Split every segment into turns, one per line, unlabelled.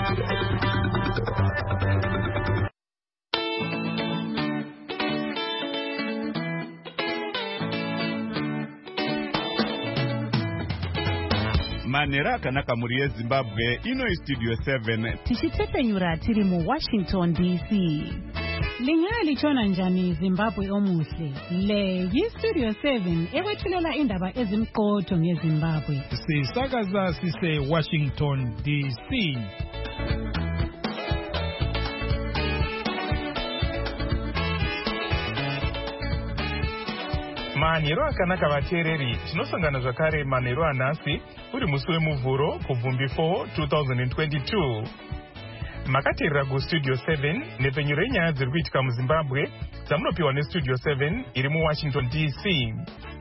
Manera akanaka muri Zimbabwe ino Studio 7
tichitepenyura tiri mu Washington DC. Lingali chona njani Zimbabwe omuhle. Le Studio 7 ewethulela indaba ezimqotho ngeZimbabwe.
Sisakaza sise Washington DC.
Manero akanaka vateereri, tinosangana zvakare manero anhasi uri musi wemuvhuro kubvumbi 4 2022. Makateerera kuStudio 7 nepenyuro yenyaya dziri kuitika muZimbabwe dzamunopiwa neStudio 7 iri muWashington DC.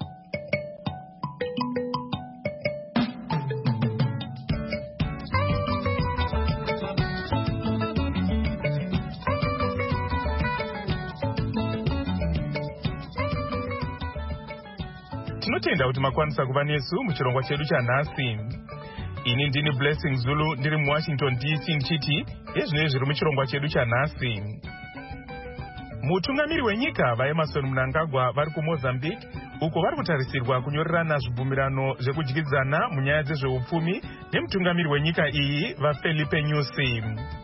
Tinotenda kuti makwanisa kuva nesu muchirongwa chedu chanhasi. Ini ndini Blessing Zulu ndiri muWashington DC ndichiti ezvinenge zviri muchirongwa chedu chanhasi. Mutungamiri wenyika vaEmmerson Mnangagwa vari kuMozambique uko vari kutarisirwa kunyorerana zvibvumirano zvekudyidzana munyaya dzezveupfumi nemutungamiri wenyika iyi vaFelipe Nyusi.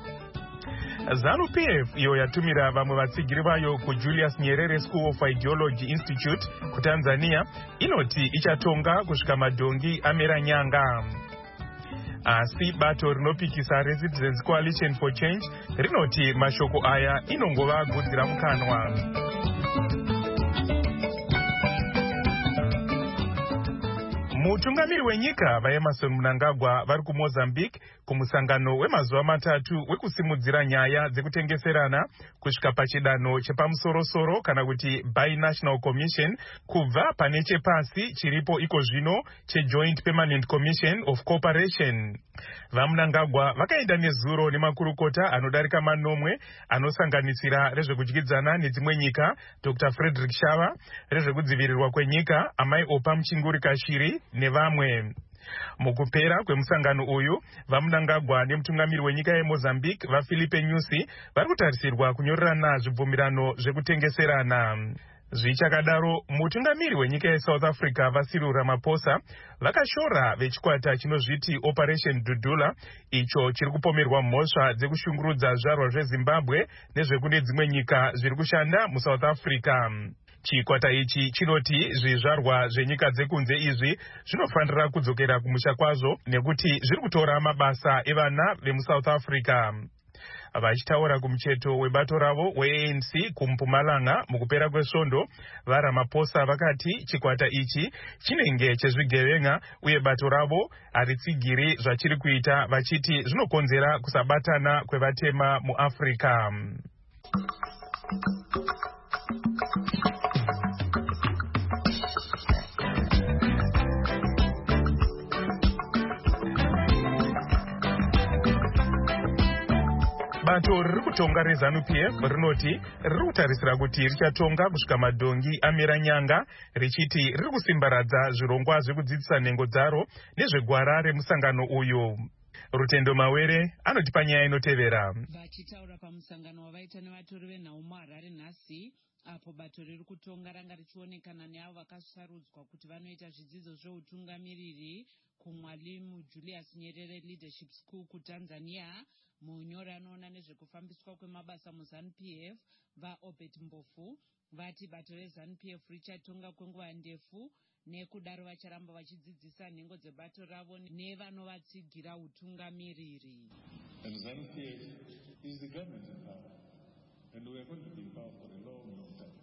ZANU-PF iyo yatumira vamwe vatsigiri vayo kuJulius Nyerere School of Ideology Institute kuTanzania inoti ichatonga kusvika madhongi amera nyanga. Asi bato rinopikisa reCitizens Coalition for Change rinoti mashoko aya inongova gudzira mukanwa. Mutungamiri wenyika vaEmmerson Mnangagwa vari kuMozambique kumusangano wemazuva matatu wekusimudzira nyaya dzekutengeserana kusvika pachidanho chepamusoro-soro kana kuti Binational Commission kubva pane chepasi chiripo iko zvino cheJoint Permanent Commission of Cooperation. VaMnangagwa vakaenda nezuro nemakurukota anodarika manomwe anosanganisira rezvekudyidzana nedzimwe nyika Dr. Frederick Shava, rezvekudzivirirwa kwenyika Amai Opa Muchinguri Kashiri nevamwe. Mukupera kwemusangano uyu vaMnangagwa nemutungamiri wenyika yeMozambique vaFelipe Nyusi vari kutarisirwa kunyorerana zvibvumirano zvekutengeserana. Zvichakadaro mutungamiri wenyika yeSouth Africa vaCyril Ramaphosa vakashora vechikwata chinozviti Operation Dudula icho chiri kupomerwa mhosva dzekushungurudza zvarwa zveZimbabwe nezvekune dzimwe nyika zviri kushanda muSouth Africa. Chikwata ichi chinoti zvizvarwa zvenyika dzekunze izvi zvinofanira kudzokera kumusha kwazvo nekuti zviri kutora mabasa evana vemuSouth Africa. Vachitaura kumucheto webato ravo weANC kuMpumalanga mukupera kwesvondo, vaRamaphosa vakati chikwata ichi chinenge chezvigevenga uye bato ravo haritsigiri zvachiri kuita vachiti zvinokonzera kusabatana kwevatema muAfrica. Bato riri kutonga reZANU-PF rinoti riri kutarisira kuti richatonga kusvika madhongi amera nyanga richiti riri kusimbaradza zvirongwa zvekudzidzisa nhengo dzaro nezvegwara remusangano uyu. Rutendo Mawere anoti panyaya inotevera.
Vachitaura pamusangano wavaita nevatori venhau muHarare nhasi apo bato riri kutonga ranga richionekana neavo vakasarudzwa kuti vanoita zvidzidzo zveutungamiriri kuMwalimu Julius Nyerere Leadership School kuTanzania. Munyori anoona nezvekufambiswa kwemabasa muZANU-PF vaObert Mbofu vati bato reZANU-PF richatonga kwenguva ndefu nekudaro vacharamba vachidzidzisa nhengo dzebato ravo nevanovatsigira utungamiriri.
And ZANU-PF is the government in power, and we are going to be in power for a long, long time.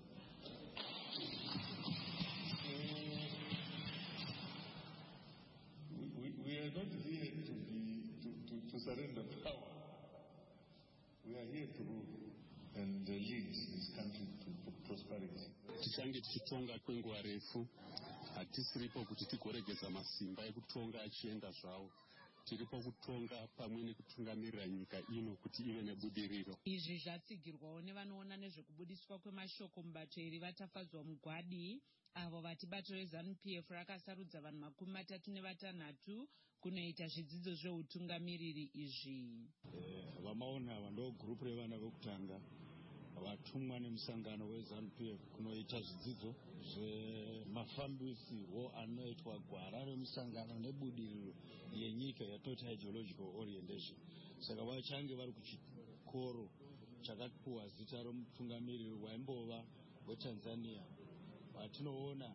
We are not here to surrender power. We are here to rule and lead this country to prosperity.
Tichange tichitonga kwenguva refu, hatisiripo kuti tigoregeza masimba ekutonga achienda zvawo. tiripo kutonga pamwe nekutungamirira nyika ino kuti ive nebudiriro.
Izvi zvatsigirwawo nevanoona nezvekubudiswa kwemashoko mubato iri vatafadzwa mugwadi, avo vati bato reZANU-PF rakasarudza vanhu 36 kunoita zvidzidzo zveutungamiriri izvi.
Vamaona ava ndo gurupu revana vekutanga vatumwa nemusangano weZANU-PF kunoita zvidzidzo zvemafambisirwo anoitwa gwara remusangano nebudiriro yenyika yatotal ideological orientation. Saka vachange vari kuchikoro chakapuwa zita romutungamiriri waimbova weTanzania, vatinoona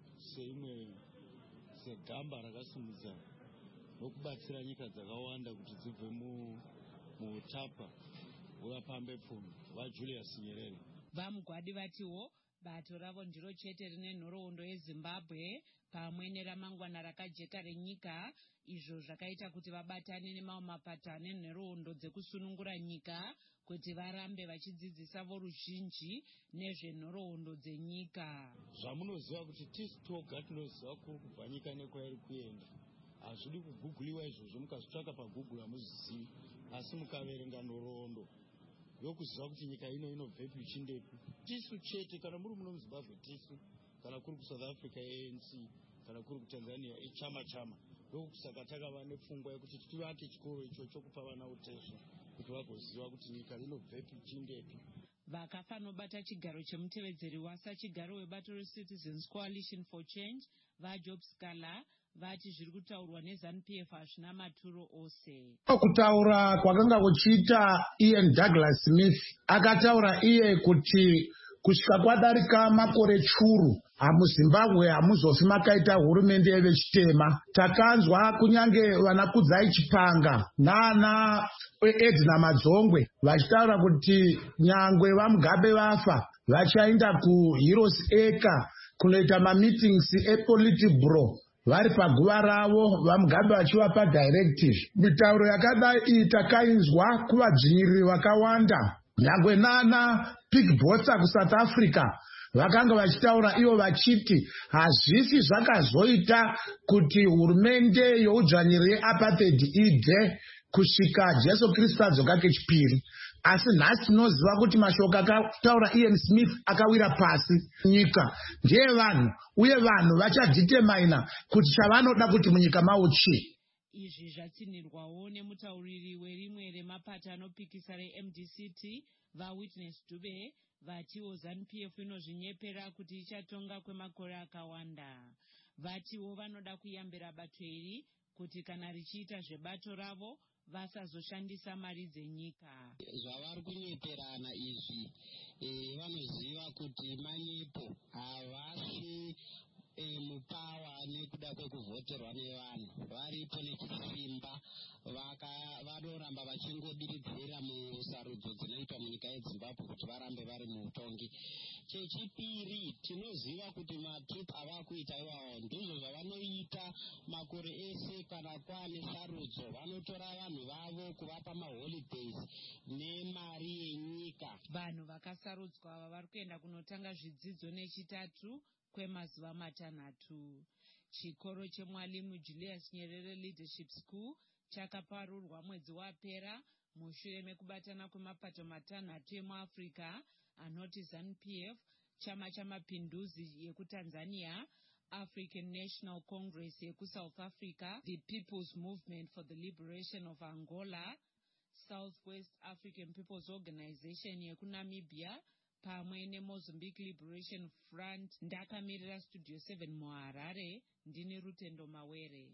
segamba rakasimudza nokubatsira nyika dzakawanda kuti dzibve muutapa hwevapambe pfumi vaJulius Nyerere.
Vamugwadi vatiwo bato ravo ndiro chete rine nhoroondo yeZimbabwe pamwe neramangwana rakajeka renyika, izvo zvakaita kuti vabatane nemamwe mapato ane nhoroondo dzekusunungura nyika kuti varambe vachidzidzisa voruzhinji nezvenhoroondo dzenyika.
Zvamunoziva kuti tisi toga tinoziva kuri kubva nyika nekwairi kuenda. Hazvidi kuguguliwa izvozvo, mukazvitsvaka pagoogle hamuzivi, asi mukaverenga nhoroondo yokuziva kuti nyika ino inobvepi ichindepi. Tisu chete, kana muri muno muZimbabwe tisu, kana kuri kuSouth Africa ANC, kana kuri kuTanzania ichama. Ndokusaka takava nepfungwa yekuti tivake chikoro ichocho kupa vana utezo kuti vagoziva kuti nyika inobvepi ichindepi.
Vakafanobata chigaro chemutevedzeri wasachigaro webato reCitizens Coalition for Change vaJob Scala vati zviri kutaurwa neZANU-PF hazvina maturo ose.
Kutaura kwakanga kuchiita Ian Douglas Smith akataura iye kuti kusvika kwadarika makore churu muZimbabwe hamuzofi makaita hurumende yevechitema. Takanzwa kunyange vanakudzai Chipanga nana Edna Madzongwe vachitaura kuti nyangwe vaMugabe vafa vachaenda kuHeroes Acre kunoita mameetings ePolitburo vari paguva ravo, vaMugabe vachivapa directive. Mitauro yakadai iyi takainzwa kuvadzvinyiriri vakawanda, nyangwe nana Pigbotsa kuSouth Africa vakanga vachitaura ivo vachiti hazvisi zvakazoita kuti hurumende youdzvanyiriri yeapartheid ibve kusvika Jesu Kristu adzoka kechipiri. Asi nhasi tinoziva kuti mashoko akataura Ian Smith akawira pasi. Nyika ndeyevanhu uye vanhu vachadhitemaina kuti chavanoda kuti munyika mawo chii.
Izvi zvatsinirwawo nemutauriri werimwe remapato anopikisa reMDCT vaWitness Dube vatiwo ZANU-PF inozvinyepera kuti ichatonga kwemakore akawanda. Vatiwo vanoda kuyambira bato iri kuti kana richiita zvebato ravo vasazoshandisa mari dzenyika.
Zvavari kunyeperana izvi vanoziva kuti manyepo havasi mupawa nekuda kwekuvhoterwa nevanhu, varipo nechisimba vanoramba vachingodiridzira musarudzo dzinoitwa munyika yeZimbabwe kuti varambe vari muutongi. Chechipiri, tinoziva kuti matrip avakuita iwawo ndizvo zvavanoita makore ese. Kana kwaane sarudzo vanotora vanhu vavo kuvapa maholidays nemari yenyika.
Vanhu vakasarudzwa ava vari kuenda kunotanga zvidzidzo nechitatu kwemazuva 6. Chikoro cheMwalimu Julius Nyerere Leadership School chakaparurwa mwedzi wapera mushure mekubatana kwemapato 5 emuAfrica anoti ZANU-PF, chama chamapinduzi yekuTanzania, African National Congress yekuSouth Africa, the People's Movement for the Liberation of Angola, Southwest African People's Organization yekuNamibia pamwe neMozambique Liberation Front. Ndakamirira Studio 7 muHarare, ndini Rutendo Mawere.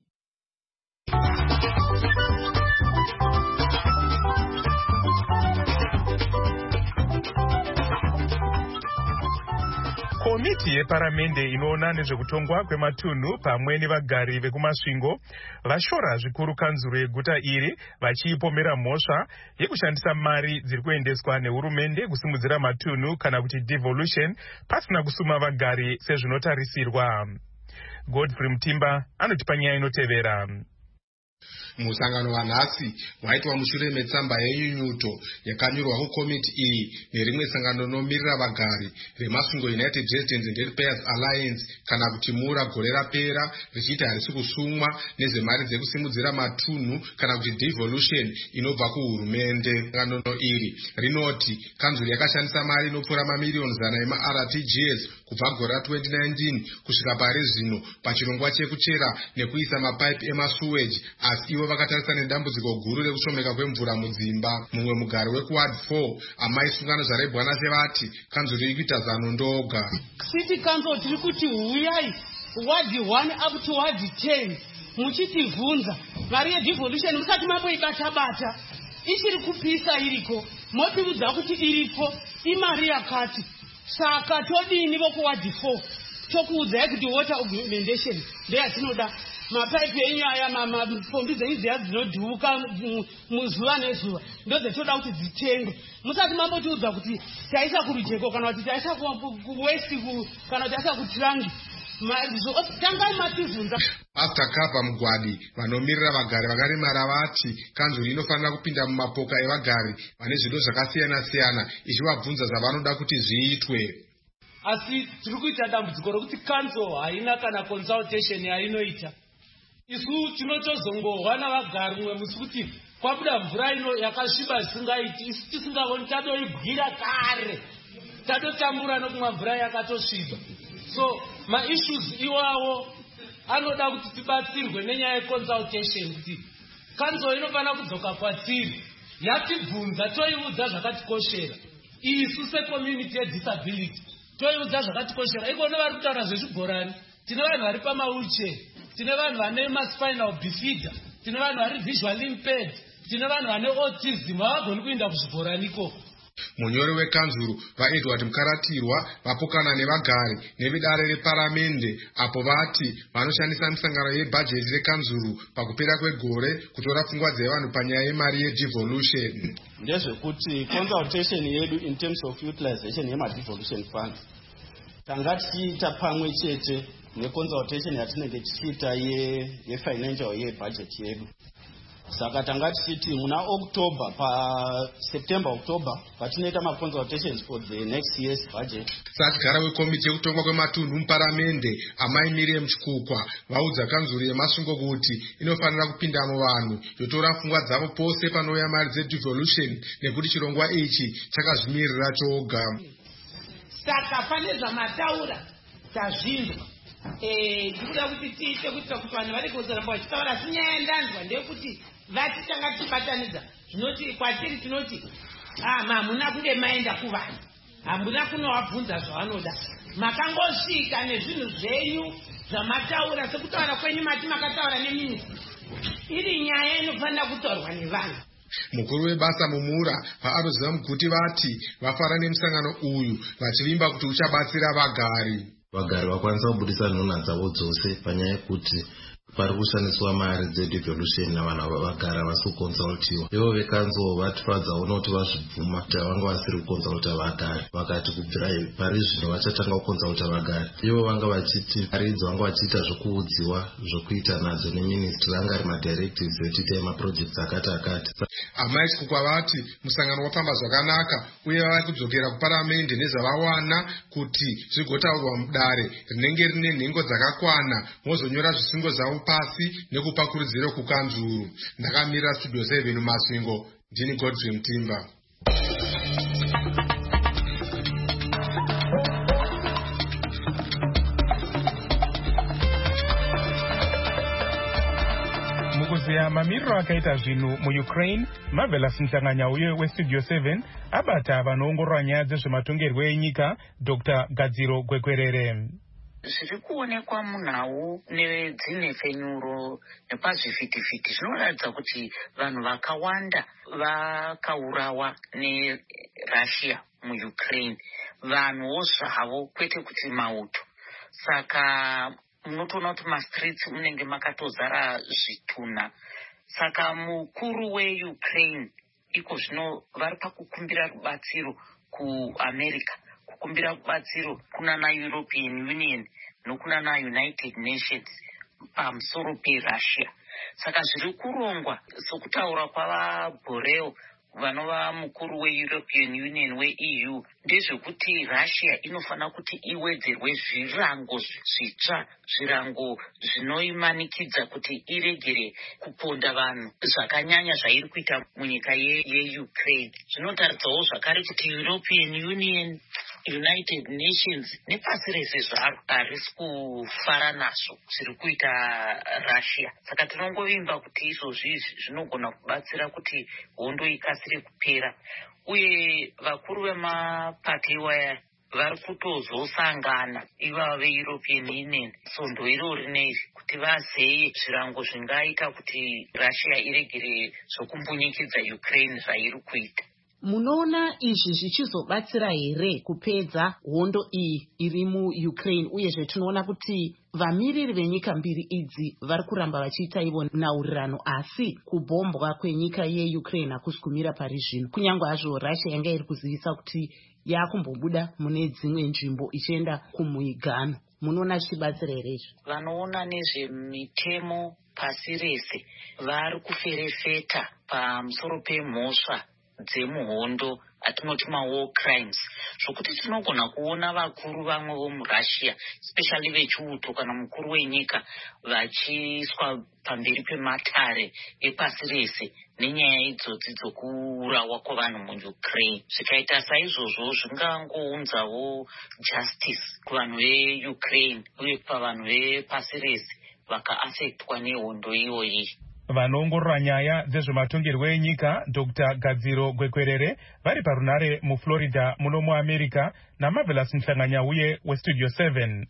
Komiti yeparamende inoona nezvekutongwa kwematunhu pamwe nevagari vekumasvingo vashora zvikuru kanzuro yeguta iri vachiipomera mhosva yekushandisa mari dziri kuendeswa nehurumende kusimudzira matunhu kana kuti devolution pasina kusuma vagari sezvinotarisirwa. Godfrey Mutimba anotipa nyaya inotevera.
Musangano wanhasi waitwa mushure metsamba yenyunyuto yakanyorwa kukomiti iyi nerimwe sangano rinomirira vagari remasungo United Residents and Ratepayers Alliance kana kuti mura gore rapera richiti harisi kusumwa nezvemari dzekusimudzira matunhu kana kuti devolution inobva kuhurumende. Sangano iri rinoti kanzuri yakashandisa mari inopfuura mamiliyoni 100 ema-RTGS kubva gore ra2019 kusvika pari zvino pachirongwa chekuchera nekuisa mapaipi emasuweji, asi ivo vakatarisa nedambudziko guru rekushomeka kwemvura mudzimba. Mumwe mugari wekuward 4 amai sungano zvarebwana sevati kanzuri iri kuita zano ndoga.
City Council tiri kuti huyai ward 1 up to ward 10 muchitivhunza mari yedevolution musati mamboibata-bata ichiri kupisa iriko motiudza kuti iripo imari yakati. Saka todini vokuward 4 tokuudzai kuti water augmentation ndeyatinoda. Mapaipi enyu aya mapombi dzenyu dziya dzinodhuka muzuva nezuva ndozvetoda kuti dzitengwe. Musati mambotiudza kuti taisa kurujeko kana kuti taisa kuwest kana kuti taisa kutirangi. Tangai mativhunza.
Pastor Kapa Mugwadi vanomirira vagari vakaremara vati kanzuri inofanira kupinda mumapoka evagari vane zvido zvakasiyana-siyana ichivabvunza zvavanoda kuti zviitwe.
Asi tiri kuita dambudziko rokuti council haina kana consultation yainoita. Isu tinotozongohwa navagari mumwe musi kuti kwabuda mvura ino yakasviba zvisingaiti, isu tisingaoni tadoibwira kare, tadotambura nokumwa mvura yakatosviba. So maissues iwawo anoda kuti tibatsirwe nenyaya yeconsultation kuti council inofanira kudzoka kwatiri yatibvunza toiudza zvakatikoshera. Isu secommunity yedisability toiudza zvakatikoshera. Ikone vari kutaura zvezvibhorani, tine vanhu vari pamawheelchair, tine vanhu vane maspinal bifida, tine vanhu vari visually impaired, tine vanhu vane autism havagoni kuenda kuzvibhorani ikoko.
Munyori wekanzuru vaEdward Mukaratirwa vapokana nevagari nevedare reparamende apo vati vanoshandisa misangano yebhajeti rekanzuru pakupera kwegore kutora pfungwa dzevanhu panyaya yemari yedevolution.
Ndezvekuti consultation yedu in terms of utilization yema-devolution fund tanga tichiita pamwe chete neconsultation yatinenge tichiita yefinancial yebudget yedu. Saka tanga tichiti muna October September October patinoita ma-consultations for the next year's budget.
Satigara wekomiti yekutongwa kwematunhu muparamende amai Miriam Chikukwa vaudza kanzuri yemasungo kuti inofanira kupindamo vanhu yotora pfungwa dzavo pose panouya mari dzedevolution nekuti chirongwa ichi chakazvimirira choga.
Saka pane zvamataura tazvinzwa. Ndikuda kuti tiite kuitira kuti vanhu vari kuzoramba vachitaura sinyaya ndanzwa ndeyekuti vati tanga tichibatanidza zvinoti kwatiri tinoti hamuna kunge maenda kuvanhu, hamuna kunovabvunza zvavanoda, makangosvika nezvinhu zvenyu zvamataura sekutaura kwenyu mati makataura neminista. Iri nyaya inofanira kutaurwa nevanhu.
Mukuru webasa mumura vaAroziva Muguti vati vafara nemusangano uyu vachivimba kuti uchabatsira vagari.
Vagari vakwanisa kubudisa nhunha dzavo dzose panyaya yekuti pari kushandiswa mari dzedevolution navanhu vagara vasi kukonsultiwa. Ivo vekanzuro vatifadzawo nekuti vazvibvuma kuti vanga vasiri kukonsulta vagari, vakati kubvira pari zvino vachatanga kukonsulta vagari. Ivo vanga vachiti mari idzi vanga vachiita zvokuudziwa zvokuita nadzo neministry anga ari madirectives etiita emaprojects akati.
Amai Chikukwa vati musangano wafamba zvakanaka uye vari kudzokera kuparamende nezvavawana kuti zvigotaurwa mudare rinenge rine nhengo dzakakwana mozonyora zvisungo zvavo pasi nekupa kurudziro kukanzuru. Ndakamirira Studio 7 Masvingo, ndini Godfrey Mtimba.
Mukuziya mamiriro akaita zvinhu muUkraine, Marvelous Mhlanganya uye weStudio 7 abata vanoongorora nyaya dzezvematongerwo enyika Dr. Gadziro Gwekwerere.
Zviri kuonekwa munhau nedzimwe fenyuro nepazvivhitivhiti zvinoratidza kuti vanhu vakawanda vakaurawa neRussia muUkraine, vanhuwo zvavo kwete kuti mauto. Saka munotoona kuti mastreets munenge makatozara zvitunha. Saka mukuru weUkraine iko zvino vari pakukumbira rubatsiro kuAmerica, kukumbira rubatsiro kuna naEuropean Union nokuna naUnited Nations pamusoro peRussia. saka zviri kurongwa sokutaura kwavaboreo vanova mukuru weEuropean Union weEU ndezvekuti Russia inofanira kuti iwedzerwe zvirango zvitsva, zvirango zvinoimanikidza kuti iregere kuponda vanhu zvakanyanya zvairi kuita munyika yeUkraine. Zvinotaridzawo zvakare kuti European Union, United Nations nepasi rese zvaro harisi kufara nazvo zviri kuita Russia. Saka tinongovimba kuti izvozvi zvinogona kubatsira kuti hondo ikasire kupera. Uye vakuru vemapati iwaya vari kutozosangana ivava veEuropean Union sondo iro rineri kuti vazeye zvirango zvingaita kuti Russia iregere zvokumbunyikidza Ukraine zvairi kuita.
Munoona izvi zvichizobatsira here kupedza hondo iyi iri muUkraine, uyezve tinoona kuti vamiriri venyika mbiri idzi vari kuramba vachiita ivo nhaurirano, asi kubhombwa kwenyika yeUkraine hakusi kumira pari zvino, kunyange hazvo Russia yanga iri kuzivisa kuti yakumbobuda mune dzimwe nzvimbo ichienda kumuigano. Munoona zvichibatsira here izvi?
Vanoona nezvemitemo pasi rese vari kuferefeta pamusoro pemhosva dzemuhondo atinoti mawar crimes, zvokuti tinogona kuona vakuru vamwe vomuRussia especially vechiuto kana mukuru wenyika vachiiswa pamberi pematare epasi rese nenyaya idzodzi dzokuurawa kwavanhu muUkraine. Zvikaita saizvozvo zvingangounzawo justice kuvanhu veUkraine uye pavanhu vepasi rese vakaafektwa nehondo iyoyi.
Vanoongorora nyaya dzezvematongerwo enyika Dr. Gadziro Gwekwerere vari parunare muFlorida muno muAmerica naMarvelous Mhlanganyauye weStudio 7.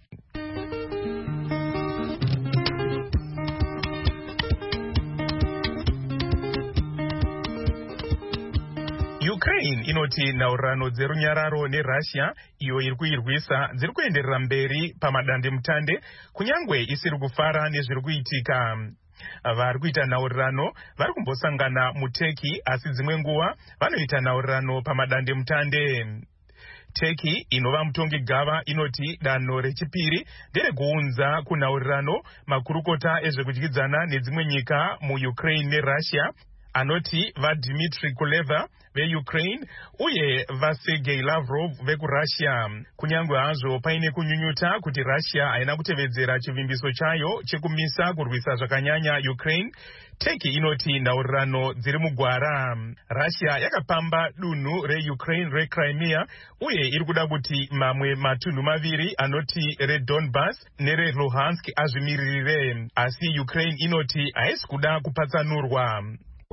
Ukraine inoti nhaurirano dzerunyararo neRussia iyo iri kuirwisa dziri kuenderera mberi pamadandemutande kunyangwe isiri kufara nezviri kuitika. Vari kuita nhaurirano vari kumbosangana muTurkey, asi dzimwe nguva vanoita nhaurirano pamadandemutande. Turkey inova mutongi gava inoti danho rechipiri nderekuunza kunhaurirano makurukota ezvekudyidzana nedzimwe nyika muUkraine neRussia anoti vaDmitry Kuleba veUkraine uye vaSergei Lavrov vekuRussia. Kunyange hazvo paine kunyunyuta kuti Russia haina kutevedzera chivimbiso chayo chekumisa kurwisa zvakanyanya Ukraine, Turkey inoti nhaurirano dziri mugwara. Russia yakapamba dunhu reUkraine reCrimea uye iri kuda kuti mamwe matunhu maviri anoti reDonbas nereLuhansk azvimiririre, asi Ukraine inoti haisi kuda kupatsanurwa.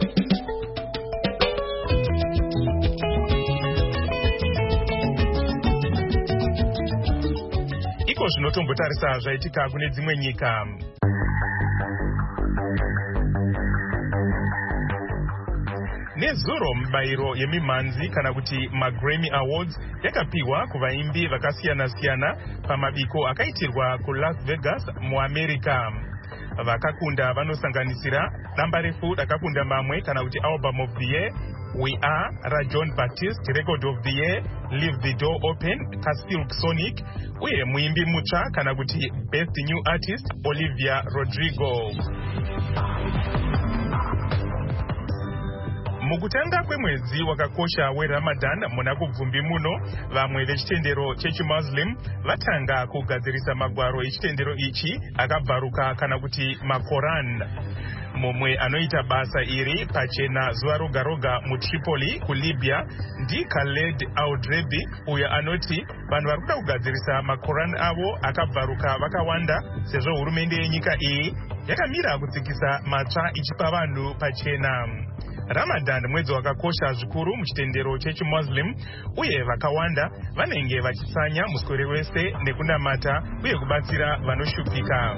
Iko zvinotombotarisa zvaitika kune dzimwe nyika. Nezuro mibayiro yemimhanzi kana kuti maGrammy Awards yakapiwa kuvaimbi vakasiyana-siyana pamabiko akaitirwa kuLas Vegas muAmerica. Vakakunda vanosanganisira damba refu rakakunda mamwe kana kuti Album of the Year, We Are raJohn Baptiste, Record of the Year, Leave the Door Open kaSilk Sonic, uye muimbi mutsva kana kuti Best New Artist Olivia Rodrigo. Mukutanga kwemwedzi wakakosha weRamadan muna kubvumbi muno, vamwe vechitendero chechiMuslim vatanga kugadzirisa magwaro echitendero ichi akabvaruka kana kuti maKoran. Mumwe anoita basa iri pachena zuva roga roga muTripoli kuLibya ndiKhaled Audrebi, uyo anoti vanhu vari kuda kugadzirisa maKoran avo akabvaruka vakawanda sezvo hurumende yenyika iyi yakamira kudzikisa matsva ichipa vanhu pachena. Ramadan mwedzi wakakosha zvikuru muchitendero chechiMuslim uye vakawanda vanenge vachisanya muswere wese nekunamata uye kubatsira vanoshupika.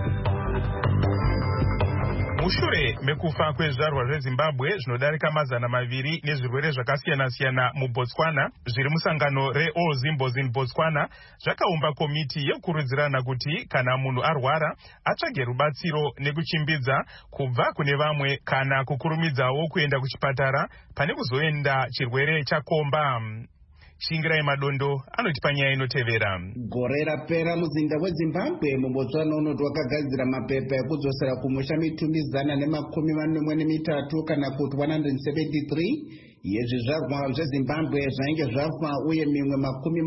Mushure mekufa kwezvarwa zveZimbabwe zvinodarika mazana maviri nezvirwere zvakasiyana-siyana muBotswana, zviri musangano reAll Zimbos in Botswana zvakaumba komiti yekukurudzirana kuti kana munhu arwara atsvage rubatsiro nekuchimbidza kubva kune vamwe kana kukurumidzawo kuenda kuchipatara pane kuzoenda chirwere chakomba. Shingirai Madondo anoti panyaya inotevera.
Gore rapera muzinda weZimbabwe muBotswana unoti wakagadzira mapepa ekudzosera kumusha mitumbizana nemakumi 43 kana kuti 173 yezvizvarwa zveZimbabwe zvainge zvafa uye mimwe makumi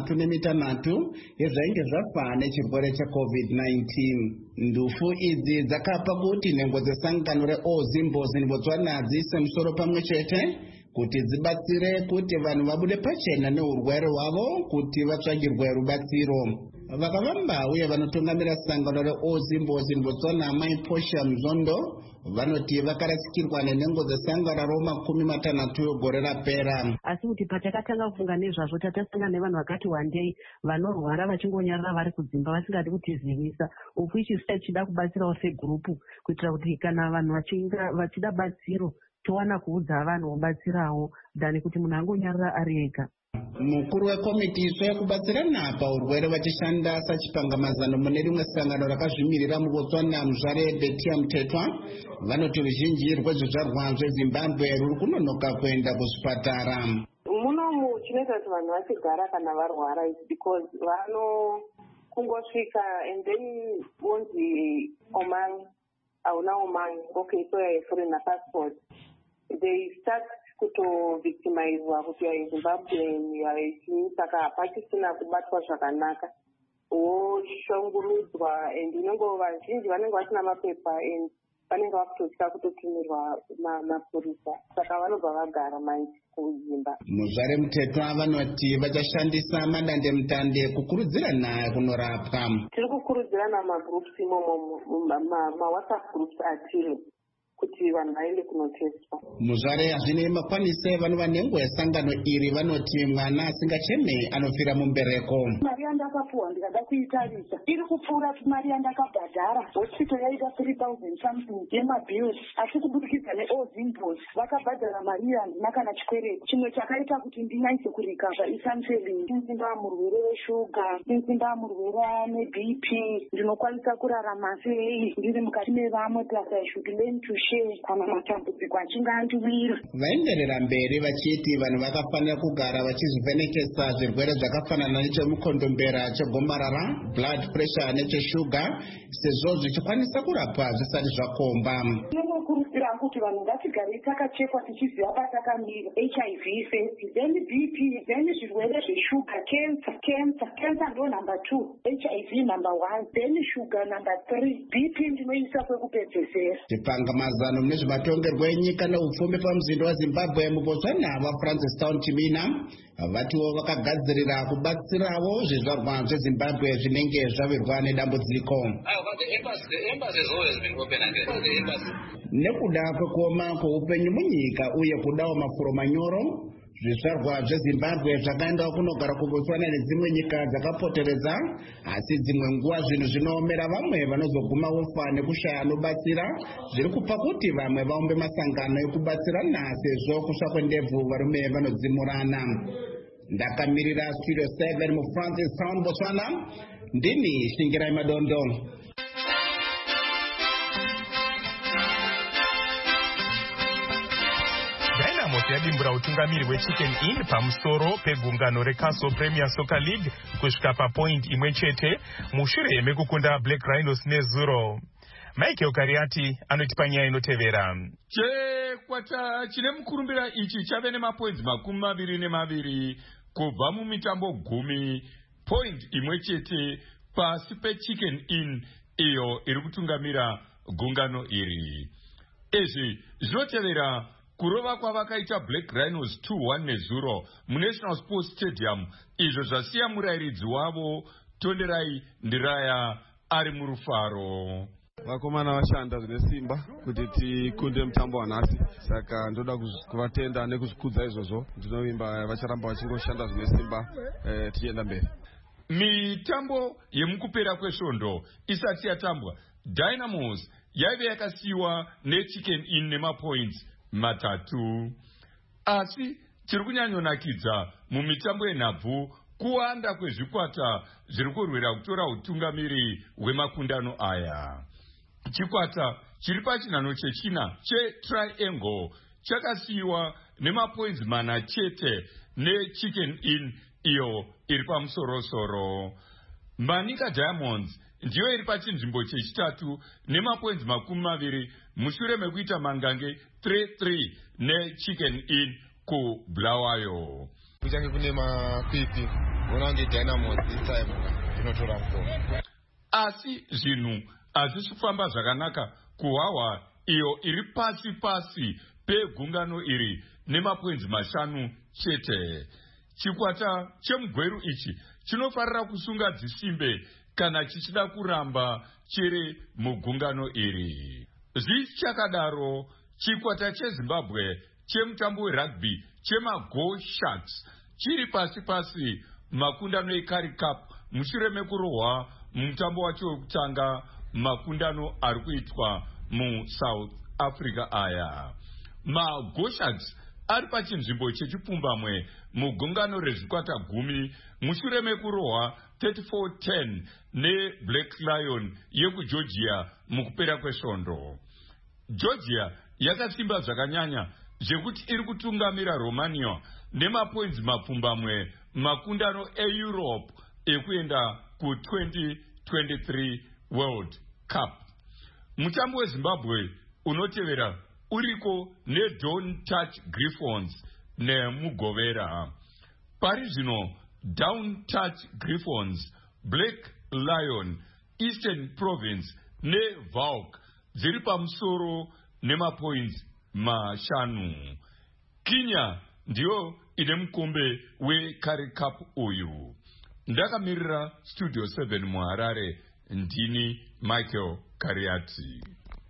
63 yezvainge zvafa nechirwere cheCovid-19. Ndufu idzi dzakapa kuti nhengo dzesangano reOzimbozi muBotswana dziise musoro pamwe chete kuti dzibatsire kuti vanhu vabude pachena neurwere hwavo kuti vatsvagirwe rubatsiro. Vakavamba uye vanotungamira sangano reOzimbozi muBotswana Mai Portia Mzondo vanoti vakarasikirwa nenhengo dzesangano romakumi 50 gore rapera.
Asi kuti patakatanga kufunga nezvazvo tatasangana nevanhu vakati wandei vanorwara vachingonyarara vari kudzimba vasingadi kutizivisa, uku ichisa chida kubatsirawo segurupu kuitira kuti kana vanhu vachida batsiro towana kuudza vanhu vobatsirawo dhani kuti munhu angonyarara ari ega.
Mukuru wekomiti yekubatsirana paurwere vachishanda sachipangamazano mune rimwe sangano rakazvimirira muBotswana Muzvare Betia Mtetwa vanoti ruzhinji rwezvizvarwa zveZimbabwe ruri kunonoka kuenda kuzvipatara.
Munomu chinoita kuti vanhu vachigara kana varwara is because kungosvika and then wonzi Oman hauna Oman, okay, so you're foreign passport. They start kutovictimizwa kuti Zimbabwean saka pachisina kubatwa zvakanaka woshongurudzwa and inongo vazhinji vanenge vasina mapepa and vanenge vakutotya kutotumirwa mapurisa saka vanobva vagara manje kudzimba.
Muzvare Mtetwa vanoti vachashandisa madandemutande kukurudzirana kunorapwa.
Tiri kukurudzirana magroups imomo mawhatsapp groups atiri kuti vanhu vaende kunotestwa.
Muzvare hazvine makwanise vanova nengo yesangano iri vanoti mwana asingacheme anofira mumbereko.
Mari yandakapuwa ndikada kuitarisa iri kupfuura mari yandakabhadhara. Hospital yaita 3000 something yemabills asi kubudikidza neOzimbozi vakabhadhara mari yandina kana chikwereti. Chimwe chakaita kuti ndinyaise kurikavha isanseling. Ndinzimba murwere weshuga, ndinzimba murwere neBP, ndinokwanisa kurarama sei ndiri mukati mevamwe plus I should learn to kana matambudziko achinge andiwira.
Vaenderera mberi vachiti vanhu vakafanira kugara vachizvivhenekesa zvirwere zvakafanana nechemukondombera, chegomarara, blood pressure necheshuga sezvo zvichikwanisa kurapwa zvisati zvakomba.
Tinokurudzira kuti vanhu ngatigare takachekwa tichiziva patakamira. HIV first, then BP, then zvirwere zveshuga, cancer ndo number 2, HIV number 1, then sugar number 3, BP ndinoisa kwekupedzesera.
Chipangamazano mune zvematongerwo enyika neupfumi pamuzinda waZimbabwe muBotswana vaFrancistown Chimina vatiwo vakagadzirira kubatsirawo zvizvarwa zveZimbabwe zvinenge zvavirwa nedambudziko. Nekuda kwekuoma kweupenyu munyika uye kudawo mafuro manyoro, zvizvarwa zveZimbabwe zvakaendawo kunogara kuBotswana nedzimwe nyika dzakapoteredza, asi dzimwe nguva zvinhu zvinoomera vamwe vanozoguma vofa nekushaya anobatsira, zviri kupa kuti vamwe vaumbe masangano ekubatsirana sezvo kusva kwendebvu varume vanodzimurana. Ndakamirira Studio 7 muFrancistown, Botswana, ndini Shingirai Madondo.
Yadimbura utungamiri weChicken Inn pamusoro pegungano reCastle Premier Soccer League kusvika papoint imwe chete mushure mekukunda Black Rhinos nezuro. Michael Kariati anoti panyaya inotevera.
Chekwata chine mukurumbira ichi chave nemapoints 22 kubva mumitambo 10, point imwe chete pasi peChicken Inn iyo iri kutungamira gungano iri. Izvi zvinotevera kurova kwavakaita Black Rhinos 2-1 nezuro muNational Sports Stadium, izvo zvasiya murayiridzi wavo Tonderai Ndiraya ari murufaro.
Vakomana vashanda zvine simba kuti tikunde mutambo wanhasi, saka ndoda kuvatenda nekuzvikudza izvozvo. Ndinovimba vacharamba vachingoshanda zvine simba tichienda mberi.
Mitambo yemukupera kwesvondo isati yatambwa, Dynamos yaive yakasiyiwa neChicken Inn nemapoints 3. Asi chiri kunyanyonakidza mumitambo yenhabvu kuwanda kwezvikwata zviri kurwira kutora utungamiri hwemakundano aya. Chikwata chiri pachinhano chechina cheTriangle chakasiyiwa nemapoints 4 chete nechicken inn iyo iri pamusorosoro. Manika Diamonds ndiyo iri pachinzvimbo chechitatu nemapoints 20 mushure mekuita mangange 3-3 nechicken inn kuBulawayo.
Kuchange kune makwikwi unange Dynamos this time inotora mkono.
Asi zvinhu hazvisi kufamba zvakanaka kuHwaHwa iyo iri pasi pegungano iri nemapoints 5 chete. Chikwata chemugweru ichi chinofarira kusunga dzisimbe kana chichida kuramba chiri mugungano iri. Zvichakadaro, chikwata cheZimbabwe chemutambo werugby chemaGo Sharks chiri pasi makundano eCurrie Cup mushure mekurohwa mumutambo wacho wekutanga makundano ari kuitwa muSouth Africa aya. MaGo Sharks ari pachinzvimbo chechipfumbamwe mugungano rezvikwata 10 mushure mekurohwa 34-10 neBlack Lion yekuGeorgia mukupera kwesvondo. Georgia yakasimba zvakanyanya zvekuti iri kutungamira Romania nemapoints mapfumbamwe makundano eEurope ekuenda ku2023 World Cup. Mutambo weZimbabwe unotevera uriko neDawn Touch Griffons nemugovera. Pari zvino Dawn Touch Griffons, Black Lion, Eastern Province neVaulk dziri pamusoro nemapoints 5. Kenya ndiyo ine mukombe weCurrie Cup uyu. Ndakamirira Studio 7 muHarare, ndini Michael Kariati.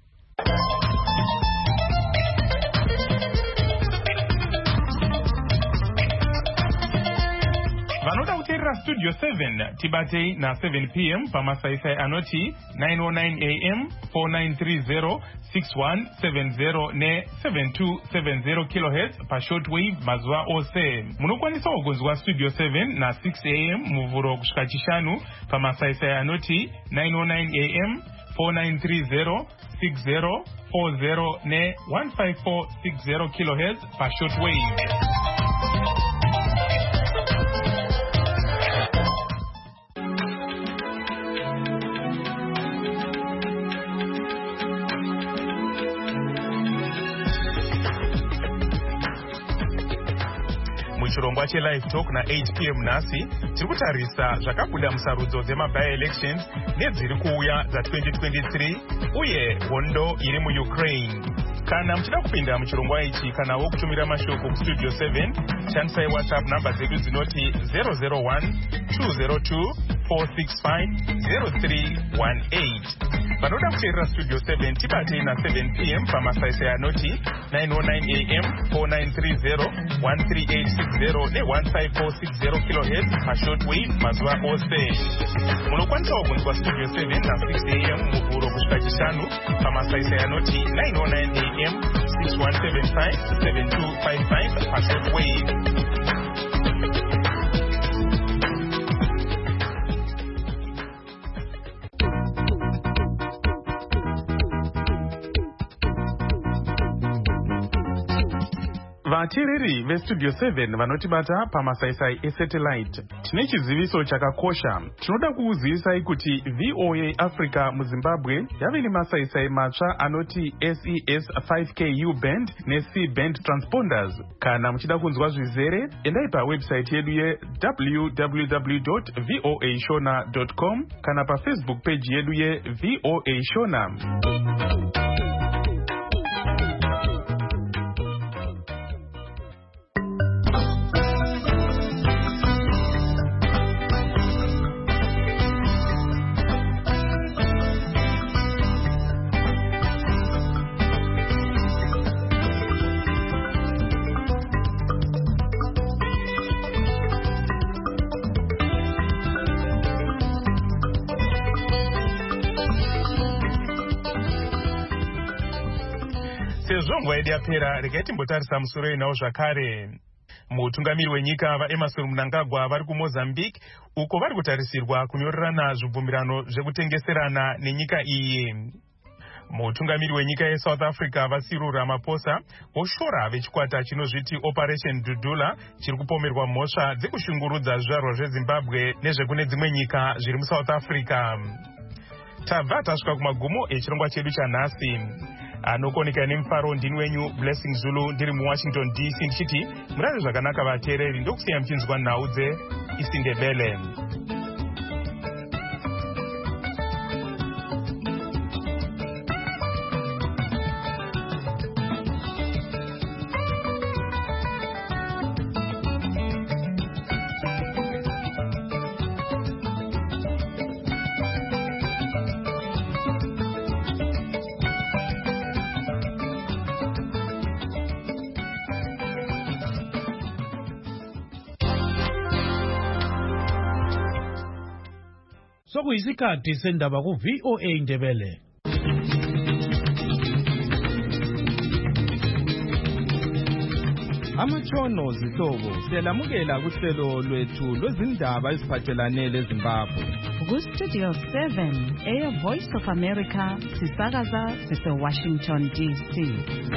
Vanoda kuteerera Studio 7 tibatei na 7 p.m. pamasaisai anoti 909 am 4930 6170 ne 7270 kHz pashortwave mazuva ose. Munokwanisa kugonzwa Studio 7 na 6 am muvhuro kusvika chishanu pamasaisai anoti 909 am 4930 6040 ne 15460 kHz pashortwave. Muchirongwa cheLive Talk na 8 p.m. nhasi tiri kutarisa zvakabuda musarudzo dzema-by-elections nedziri kuuya dza2023 uye hondo iri muUkraine. Kana muchida kupinda muchirongwa ichi kana wokutumira mashoko kuStudio 7 shandisai WhatsApp namba dzedu dzinoti 001 202 465 0318. Vanoda kuteerera Studio 7 tibatei na 7 p.m. pamasaisai anoti 909 am 4930 13860 ne 15460 kHz pashortwave mazuva ose. Munokwanisa kugonzwa Studio 7 na 6 am muvhuro kusvika chishanu pamasaisai anoti 909 am 6175 7255 pashortwave. Vateereri veStudio 7 vanotibata pamasaisai esatellite, tine chiziviso chakakosha. Tinoda kuuzivisai kuti VOA Africa muZimbabwe yave nemasaisai matsva anoti SES 5K U-band neC-band transponders. Kana muchida kunzwa zvizere, endai pawebsite yedu ye www.voashona.com kana paFacebook page yedu yeVOA Shona. Sezvo yedu yapera, regai timbotarisa musoro inawo zvakare. Mutungamiri wenyika vaEmmerson Mnangagwa vari kuMozambique uko vari kutarisirwa kunyorerana zvibvumirano zvekutengeserana nenyika iyi. Mutungamiri wenyika yeSouth Africa Cyril Ramaphosa oshora vechikwata chinozviti Operation Dudula chiri kupomerwa mhosva dzekushungurudza zvizvarwa zveZimbabwe nezvekune dzimwe nyika zviri muSouth Africa. Tabva tasvika kumagumo echirongwa chedu chanhasi. Anokoneka nemufaro ndini wenyu Blessing Zulu ndiri muWashington DC ndichiti murare zvakanaka vateereri ndokusiya muchinzwa nhau dzeIsiNdebele.
Sokuyisikhathi sendaba ku-VOA Indebele.
Amatshono zihlobo siyalamukela kuhlelo lwethu lwezindaba eziphathelane leZimbabwe.
Ku-Studio 7 Voice of America sisakaza sise-Washington DC.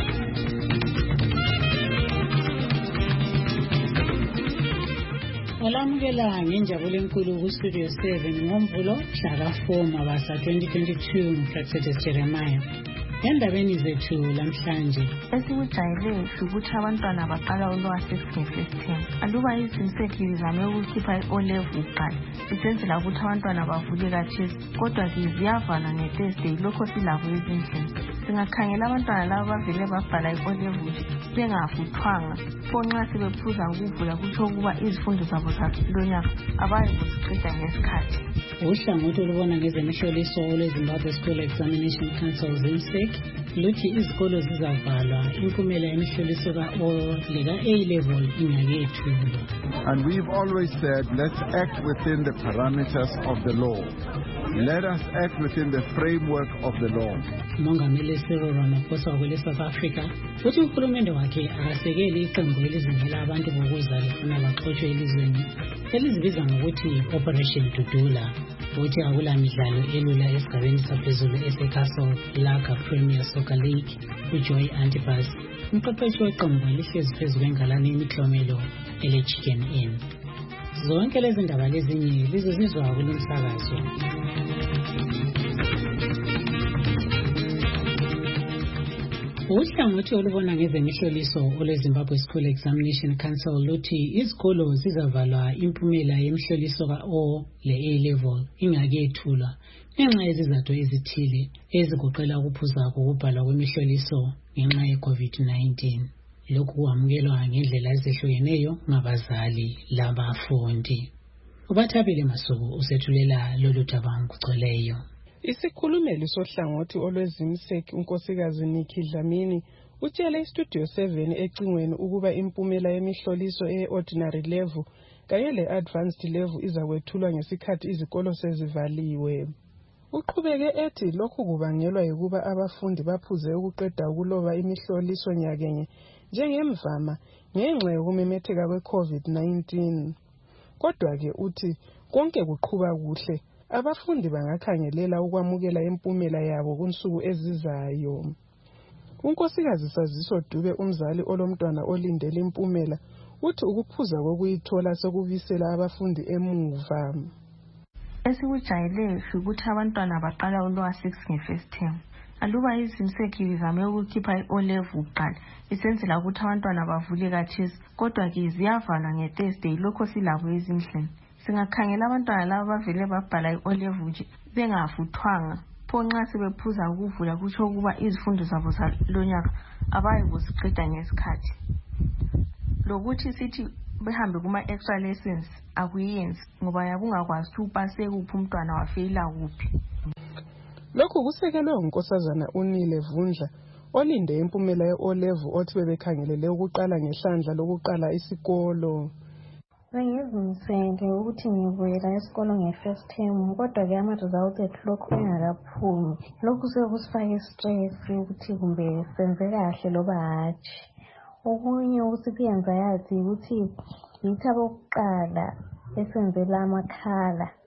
Olamukela ngenjabulo enkulu ku-Studio 7 ngoMvulo mhla ka-4 Mabasa 2022 ngumflathetes Jeremiah. Endabeni zethu lamhlanje
esikujayele ukuthi abantwana baqala ulwasi nge-15 aluba izinsekhi zizame ukukhipha i-O-level kuqala isenzela ukuthi abantwana bavule kathesi kodwa-ke ziyavalwa nge-Thursday lokho silabo ezindlini. Singakhangela abantwana laba bavele babhala i-O-level bengavuthwanga pho nxa sebephuza ukuvula kutsho ukuba izifundo zabo zalonyaka abayi kuziqeda ngesikhathi.
Uhlangothi olubona ngezemihloliso olweZimbabwe School Examination Council ZIMSEC luthi izikolo zizavalwa impumela yemihloliso ka-O leka-A-level ingakethulwa.
And we've always said, let's act within the parameters of the law. Let us act within the framework of the law.
Umongameli Cyril Ramaphosa wakwele South Africa uthi uhulumende wakhe akasekeli iqembu elizingela abantu bokuzala lifuna baxotshwe elizweni elizibiza ngokuthi Operation Dudula. Uthi akula midlalo elula esigabeni saphezulu eseCastle Lager Premier Soccer League. uJoy Antipas umqeqeshi weqembu elihlezi phezu kwengalane imiklomelo ele-Chicken Inn. Zonke lezi ndaba lezinye lizozizwa kulo msakazo. Uhlangothi olubona ngezemihloliso olweZimbabwe School Examination Council luthi izikolo zizavalwa impumela yemihloliso ka-O le-A-level ingakethulwa ngenxa yezizathu ezithile ezigoqela ukuphuza kokubhalwa kwemihloliso ngenxa ye-COVID-19. Lokhu kwamukelwa ngendlela ezehlukeneyo ngabazali labafundi. Ubathabile Masuku usethulela lolu daba ngokugcweleyo.
Isikhulumeli sohlangothi olweZIMSEC unkosikazi Nikki Dlamini utshele iStudio 7 ecingweni ukuba impumela yemihloliso e-ordinary level kanye le-advanced level izakwethulwa ngesikhathi izikolo sezivaliwe. Uqhubeke ethi lokhu kubangelwa yikuba abafundi baphuze ukuqeda ukuloba imihloliso nyakenye njengemvama ngenxa yokumemetheka kwe-COVID-19. Kodwa-ke uthi konke kuqhuba kuhle. Abafundi bangakhangelela ukwamukela impumela yabo kunsuku ezizayo. Unkosikazi Saziso Dube umzali olomntwana olindele impumela uthi ukuphuza kokuyithola sokubisela abafundi emuva.
Esikujayele ukuthi abantwana baqala ulwasi nge-first term. Aluba izinsekhi zizame ukukhipha i-O-level kuqala isenzela ukuthi abantwana bavule kathesi kodwa-ke ziyavalwa nge-Thursday lokho silabo ezindlini. Singakhangela abantwana laba bavele babhala i-O-level bengavuthwanga pho nxa sebephuza ukuvula kutsho ukuba izifundo zabo zalonyaka abayi kuziqeda ngesikhathi. Lokuthi sithi behambe kuma-extra lessons akuyenzi ngoba yabungakwazi ukuthi upase kuphi umntwana wafeyila kuphi.
Lokhu kusekelwe unkosazana uNile Vundla olinde impumela ye-O-level othi bebekhangelele ukuqala ngehlandla lokuqala isikolo.
Bengizimisele ukuthi ngivuyela esikolo nge-first term kodwa-ke ama-results ethu lokhu engakaphumi. Lokhu sekusifake i-stress ukuthi kumbe senze kahle loba hatshi. Okunye ukuthi kuyenza yazi ukuthi yithi abokuqala esenzela amakhala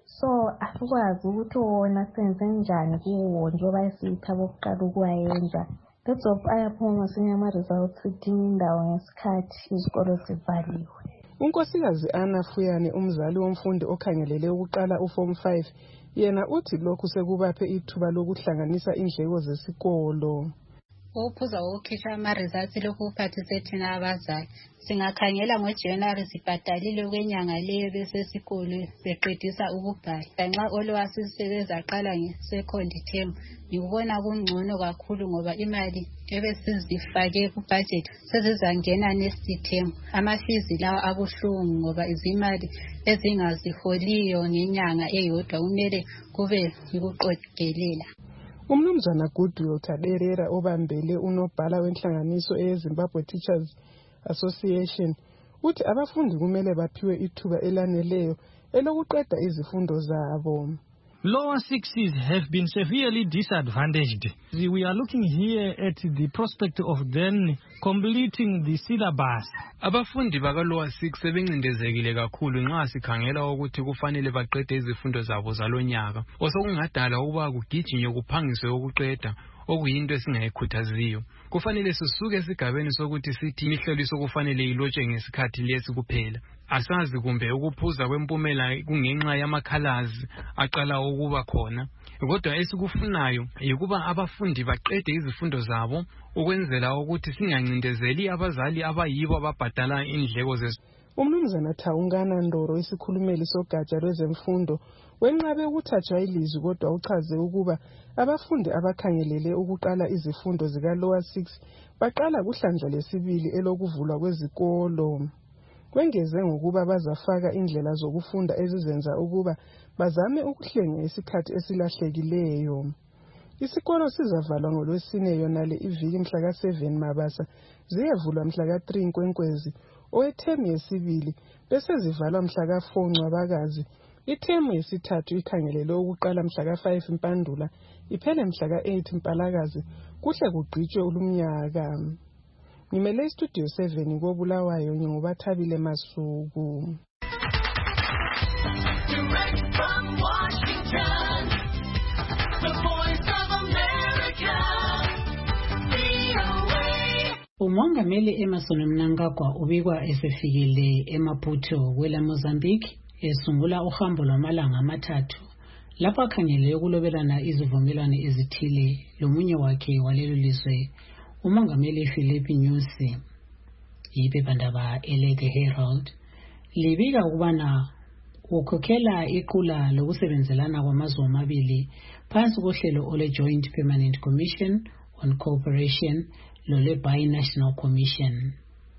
so asikwazi ukuthi wona senze njani kuwo njengoba siyitha bokuqala ukuwayenza. That's of ayaphuma sinye ama-results idinga indawo ngesikhathi izikolo zivaliwe.
Unkosikazi Anna Fuyane, umzali womfundi okhangelele ukuqala uForm 5, yena uthi lokhu sekubaphe ithuba lokuhlanganisa indleko zesikolo.
Uphuza ukukhipha ama-results lokhu kuphathise thina abazali. Singakhangela ngoJanuary sibhadalile kwenyanga leyo besesikole beqedisa ukubhala. Nxa olwasi sisebenza aqala nge-second term, ngibona kungcono kakhulu ngoba imali ebesizifake kubudget sezizangena next term. Ama-fees lawa abuhlungu ngoba izimali ezingaziholiyo ngenyanga eyodwa kumele kube yikuqogelela.
Umnumzana Goodwill Taberera obambele unobhala wenhlanganiso eZimbabwe Teachers Association uthi abafundi kumele baphiwe ithuba elaneleyo elokuqeda izifundo zabo.
Lower sixes have been severely disadvantaged. We are looking here at the prospect of then completing the syllabus.
Abafundi baka lower 6 sebencindezekile kakhulu nxa sikhangela ukuthi kufanele baqede izifundo zabo zalonyaka. Osokungadala ukuba kugijinywe kuphangiswe ukuqeda okuyinto esingayikhuthaziyo. Kufanele sisuke esigabeni sokuthi sithi imihloliso kufanele ilotshwe ngesikhathi lesi kuphela. Asazi kumbe ukuphuza kwempumela kungenxa yamakhalazi aqala ukuba khona. Kodwa esikufunayo yikuba abafundi baqede izifundo zabo ukwenzela ukuthi singancindezeli abazali abayibo ababhadala indleko zesikolo.
Umnumzana Thaungana Ndoro, isikhulumeli sogatsha lwezemfundo, wenqabe ukuthathwa ilizwi kodwa uchaze ukuba abafundi abakhangelele ukuqala izifundo zika lower 6 baqala kuhlandla lesibili elokuvulwa kwezikolo. Kwengeze ngokuba bazafaka indlela zokufunda ezizenza ukuba bazame ukuhlenga isikhathi esilahlekileyo. Isikolo sizavalwa ngoLwesine yonale iviki mhla ka7 Mabasa, ziyavulwa mhla ka3 Nkwenkwezi owethemu yesibili bese zivalwa mhla ka4 Ncwabakazi. Ithemu yesithathu ikhangelele ukuqala mhla ka5 Mpandula iphele mhla ka8 Mpalakazi kuhle kugqitshwe ulumnyaka. Ngimele istudio 7 koBulawayo ngingubathabile Masuku.
Direct from Washington, the Voice of America, VOA.
Umongameli Emmerson Mnangagwa ubikwa esefikile eMaputo kwela Mozambique esungula uhambo lwamalanga amathathu lapho akhangelele ukulobelana izivumelwano ezithile lomunye wakhe walelo lizwe umongameli Philip Nyusi. Iphephandaba The Herald libika ukubana ukhokhela iqula lokusebenzelana kwamazwe amabili phansi kohlelo ole Joint Permanent Commission on Cooperation lole Bi-National Commission.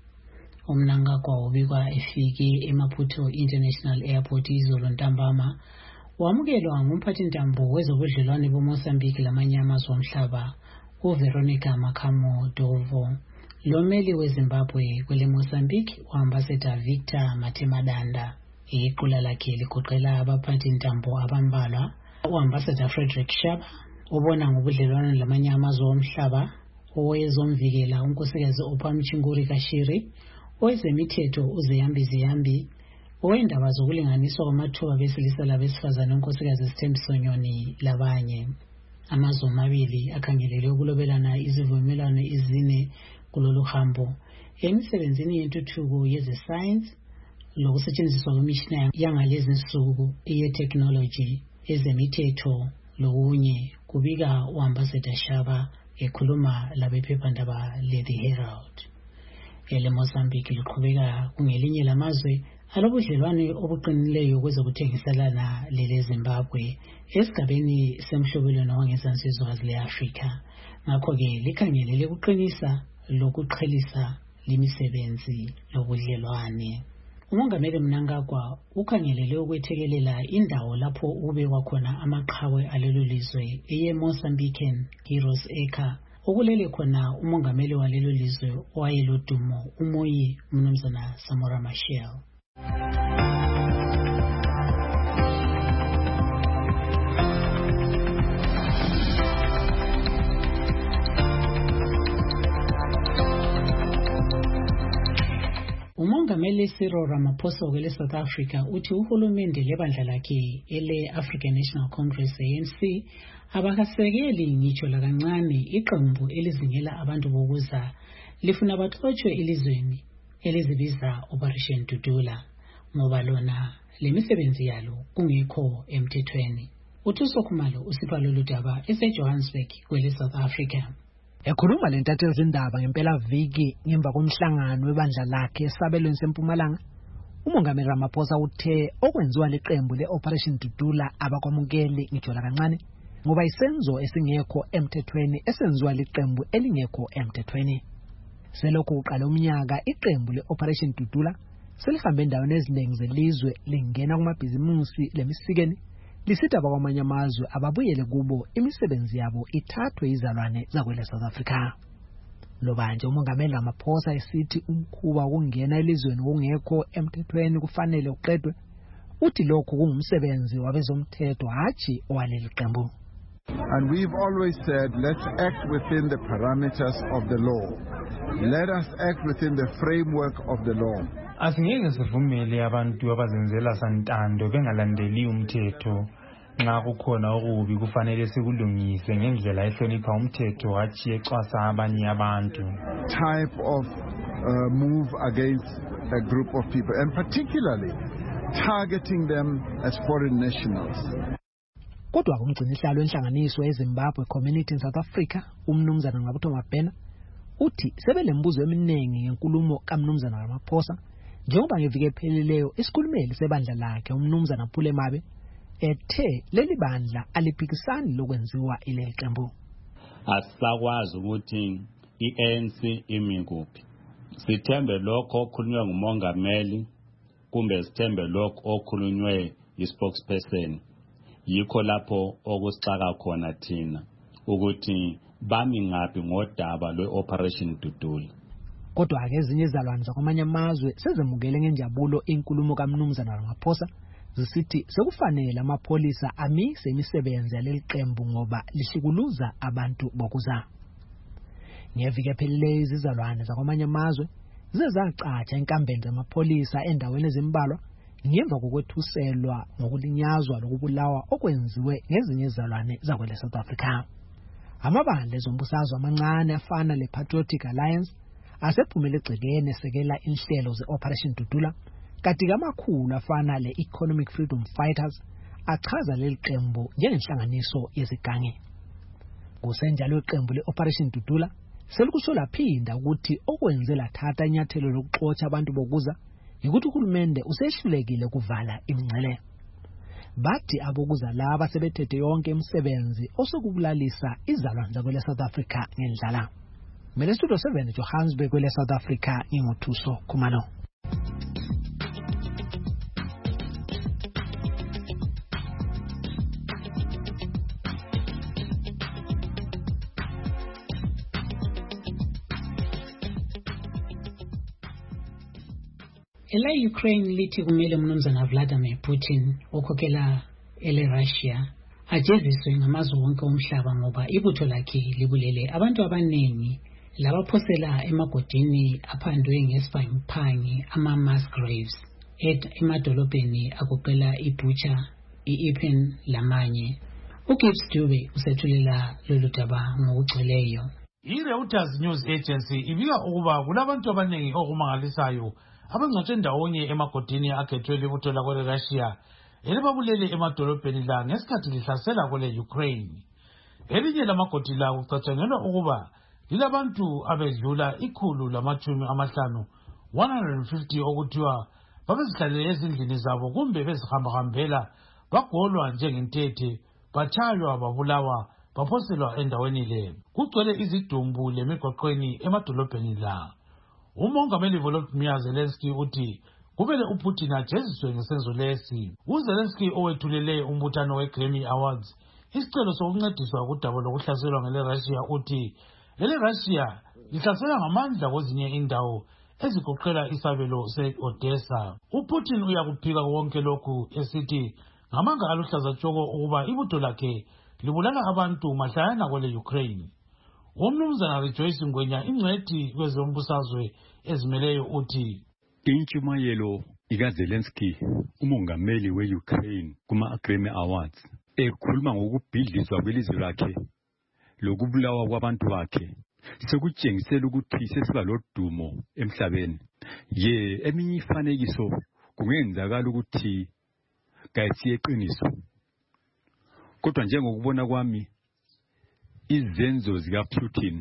Umnangagwa ubikwa efike eMaputo International Airport izolo ntambama wamukelwa ngumphathintambo wezobudlelwane boMozambique lamanye amazwe omhlaba uVeronica Makamo Dovo. Lomeli weZimbabwe kwele Mozambique uAmbassador Victor Matemadanda. Iqula lakhe ligoqela abaphathintambo abambalwa uAmbassador Frederick Shaba obona ngobudlelwane lamanye amazwe omhlaba, owezomvikela unkosikazi Ophamchinguri Kashiri, owezemithetho uZiyambi, owendaba zokulinganiswa kwamathuba besilisa labesifazane unkosikazi Sithembiso Nyoni labanye. Amazwe amabili akhangelele ukulobelana izivumelwano ezine kulolu hambo emisebenzini yentuthuko yezesayensi lokusetshenziswa kwemishina yangalezi nsuku ye-technology ezemithetho lokunye, kubika uAmbassador Shaba ekhuluma labephephandaba The Herald. Ele Mozambique liqhubeka kungelinye lamazwe alobudlelwane obuqinileyo kwezokuthengiselana lele Zimbabwe esigabeni semhlobelwano wangezansi izwekazi le-Afrika. Ngakho-ke likhangelele ukuqinisa lokuqhelisa limisebenzi lobudlelwane. Umongameli Mnangagwa ukhangelele ukwethekelela indawo lapho ubekwa khona amaqhawe alelo lizwe eye-Mozambican Heroes Acre okulele khona umongameli walelo lizwe owayelodumo uMoyi Mnumzana Samora Machel. umongameli Cyril Ramaphosa wele South Africa uthi uhulumende lebandla lakhe ele African National Congress ANC abakasekeli ngitsho lakancane iqembu elizingela abantu bokuza lifuna baxotshwe elizweni elizibiza Operation Dudula ngoba lona lemisebenzi yalo kungekho emthethweni. Uthuso Khumalo usipha lolu daba eseJohannesburg kwele South Africa.
Ekhuluma lentatheli zindaba ngempela viki ngemva komhlangano webandla lakhe esabelweni seMpumalanga, umongameli Ramaphosa uthe okwenziwa leqembu leOperation Dudula abakwamukeli ngitsho lakancane ngoba isenzo esingekho emthethweni esenziwa leqembu elingekho emthethweni. Selokhu uqala umnyaka iqembu leOperation Dudula selihambe endaweni eziningi zelizwe lingena kumabhizimusi lemisikeni lisithi abakwamanye amazwe ababuyele kubo imisebenzi yabo ithathwe izalwane zakwele South Africa. Lobanje umongameli Ramaphosa esithi umkhuba wokungena elizweni kungekho emthethweni kufanele uqedwe, uthi lokhu kungumsebenzi wabezomthetho hatshi owaleli qembu.
And we've always said, let's act within the parameters of the law. Let us act within the framework of the law.
Asingeke sivumele abantu abazenzela santando bengalandeli umthetho. Nxa kukhona okubi kufanele sikulungise ngendlela ehlonipha umthetho hatshi ecwasa abanye abantu.
Type of move against a group of people, and particularly targeting them as foreign nationals.
Kodwa kumgcinisihlalo wenhlanganiso eZimbabwe Community in South Africa, umnumzana Ngqabutho Mabhena, uthi sebelembuzo eminingi ngenkulumo kaMnumzana Ramaphosa njengoba ngevike ephelileyo isikhulumeli sebandla lakhe umnumzana Phule Mabe ethe leli bandla aliphikisani lokwenziwa ileli qembu.
Asisakwazi ukuthi iANC imikuphi. Sithembe lokho okhulunywe ngumongameli kumbe sithembe lokho okhulunywe yispokesperson. Yikho lapho okusixaka khona thina ukuthi bami ngaphi ngodaba lweOperation Dudula.
Kodwa ake ezinye izalwane zakwamanye amazwe sezemukele ngenjabulo inkulumo kaMnumzana Ramaphosa zisithi sekufanele amapholisa amise imisebenzi yaleli qembu ngoba lishikuluza abantu bokuza. Ngevike ephelileyo izizalwane zakwamanye amazwe zezacatsha inkambeni zamapholisa endaweni ezimbalwa ngemva kokwethuselwa ngokulinyazwa lokubulawa okwenziwe ngezinye izalwane zakwele South Africa. Amabandla ezombusazwe amancane afana lePatriotic Alliance asephumele egcekeni esekela inhlelo zeOperation Dudula, kanti amakhulu afana leEconomic Freedom Fighters achaza leli qembu njengenhlanganiso yezigange. Kusenjalo iqembu leOperation Dudula selikusho laphinda ukuthi okwenze lathatha inyathelo lokuxotsha abantu bokuza ukuthi uhulumende usehlulekile kuvala imingcele. Bathi abokuza laba sebethethe yonke imisebenzi osokubulalisa izalwane zakwele South Africa ngendlala. Mina Studio 7 Johannesburg kwele South Africa ngingothuso Khumalo.
Ela Ukraine lithi kumele umnumzana Vladimir Putin okhokhela ele Russia ajeziswe ngamazwe wonke omhlaba ngoba ibutho lakhe libulele abantu abanengi labaphosela emagodini aphandwe ngesiphangiphangi ama-mass graves emadolobheni agoqela iButcha, iIrpin lamanye. uGibbs Dube usethulela lolu daba ngokugcweleyo.
iReuters News Agency ibika ukuba kulabantu abanengi okumangalisayo abangcotshwe ndawonye emagodini akhethwe libutho lakwele Russia elibabulele emadolobheni la ngesikhathi lihlasela kwele Ukraine. Elinye lamagodi la kucatshangelwa ukuba lilabantu abedlula 150 okuthiwa babezihlalele ezindlini zabo kumbe bezihambahambela bagolwa njengentethe, batshaywa, babulawa, baphoselwa endaweni le. Kugcwele izidumbu lemigoqweni emadolobheni la. Umongameli Volodymyr Zelensky uthi kumele uPutin ajeziswe ngesenzo lesi. uZelensky owethulele umbuthano weGrammy Awards isicelo sokuncediswa kudaba lokuhlaselwa ngele Russia uthi lele Russia lihlasela ngamandla kwezinye indawo ezigoqela isabelo se-Odessa. uPutin uyakuphika konke lokhu esithi ngamanga aluhlaza tshoko ukuba ibutho lakhe libulala abantu mahlayana kwele Ukraine. Umnumzana Rejoice Ngwenya ingcwethi kwezombusazwe ezimeleyo uthi
intshumayelo ikaZelensky umongameli we-Ukraine kuma-Grammy Awards ekhuluma ngokubhidlizwa kwelizwe lakhe lokubulawa kwabantu bakhe sekutshengisela ukuthi sesiba lodumo emhlabeni. Eminye ifanekiso kungenzakala ukuthi kayisiyeqiniso, kodwa njengokubona kwami izenzo zikaPutin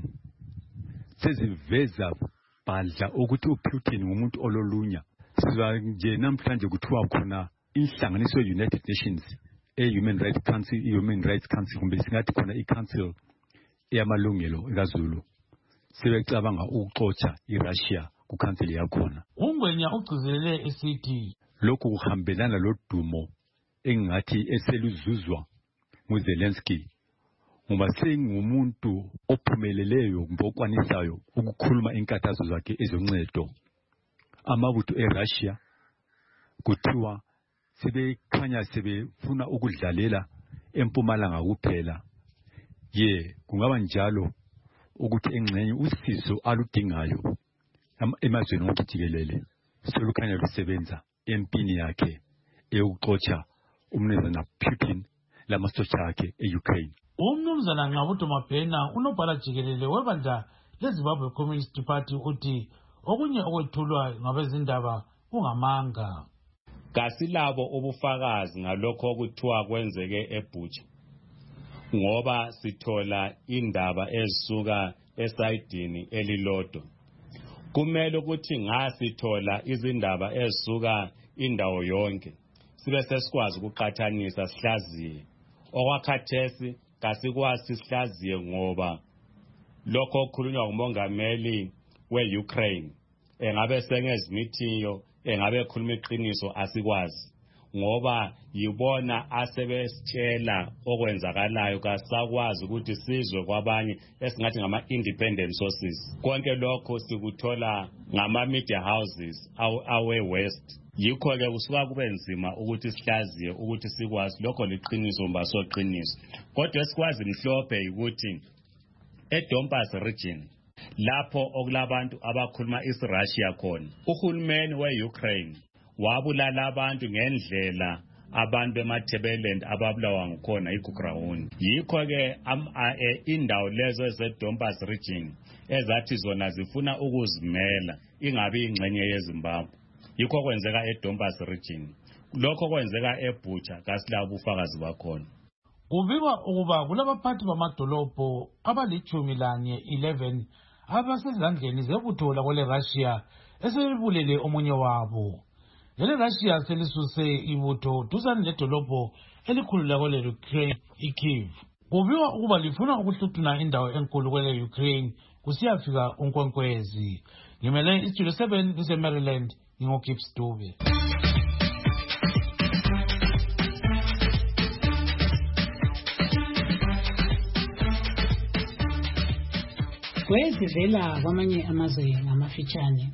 seziveza badla ukuthi uPutin ngumuntu ololunya. Sizwa nje namhlanje kuthiwa khona inhlanganiso ye-United Nations Human Rights Council kumbe singathi khona i-Council eyamalungelo ikaZulu sebecabanga ukuxotsha iRussia ku-council yakhona.
Ungwenya ugcizelele esithi
lokhu kuhambelana lodumo engathi eseluzuzwa nguZelensky ngoba sengumuntu ophumeleleyo kumbe okwanisayo ukukhuluma inkathazo zakhe ezoncedo. Amabutho eRussia kuthiwa sebekhanya sebefuna ukudlalela empumalanga kuphela. Kungaba njalo ukuthi engxenye usizo aludingayo emazweni wonke jikelele solukhanya lusebenza empini yakhe eyokuxotsha umnumzana Putin lamasotsha akhe e-Ukraine.
Umnumzana Nqabuto Mabhena unobhala jikelele webandla leZimbabwe Communist Party uthi okunye okwethulwa ngabezindaba kungamanga.
Kasilabo ubufakazi ngalokho okuthiwa kwenzeke eBucha, ngoba sithola indaba ezisuka esayidini elilodwa. Kumele ukuthi ngasithola izindaba ezisuka indawo yonke sibe sesikwazi ukuqhathanisa sihlaziye. Okwakhathesi kasikwazi sihlaziye ngoba lokho okukhulunywa ngumongameli we-Ukraine engabe sengezimithiyo engabe ekhuluma iqiniso asikwazi ngoba yibona asebesitshela okwenzakalayo kasakwazi ukuthi sizwe kwabanye esingathi ngama-independent sources. Konke lokho sikuthola ngama-media houses awe-West. Yikho-ke kusuka kube nzima ukuthi sihlaziye ukuthi sikwazi lokho liqiniso mba soqiniso. Kodwa esikwazi mhlophe ukuthi eDonbas region lapho okulabantu abakhuluma isiRussia khona, uhulumeni we-Ukraine wabulala abantu ngendlela abantu bemaThebeleland ababulawa ngakhona iGugrauni. Yikho-ke indawo lezo ezeDonbas region ezathi zona zifuna ukuzimela ingabi ingxenye yeZimbabwe. Yikho kwenzeka eDonbas region. Lokho kwenzeka eBucha kasilabo ubufakazi bakhona.
Kubikwa ukuba kulabaphathi bamadolobho abali-11 abasezandleni zebutho lakwele-Russia esebebulele omunye wabo. Lele-Russia selisuse ibutho duzane ledolobho elikhulu lakwele-Ukraine iKyiv. Kubikwa ukuba lifuna ukuhluthuna indawo enkulu kwele-Ukraine kusiyafika unkwenkwezi. Ngimele iStudio 7 kuseMaryland, ngingoGibbs Dube.
Kwezivela kwamanye amazwe ngamafitshane.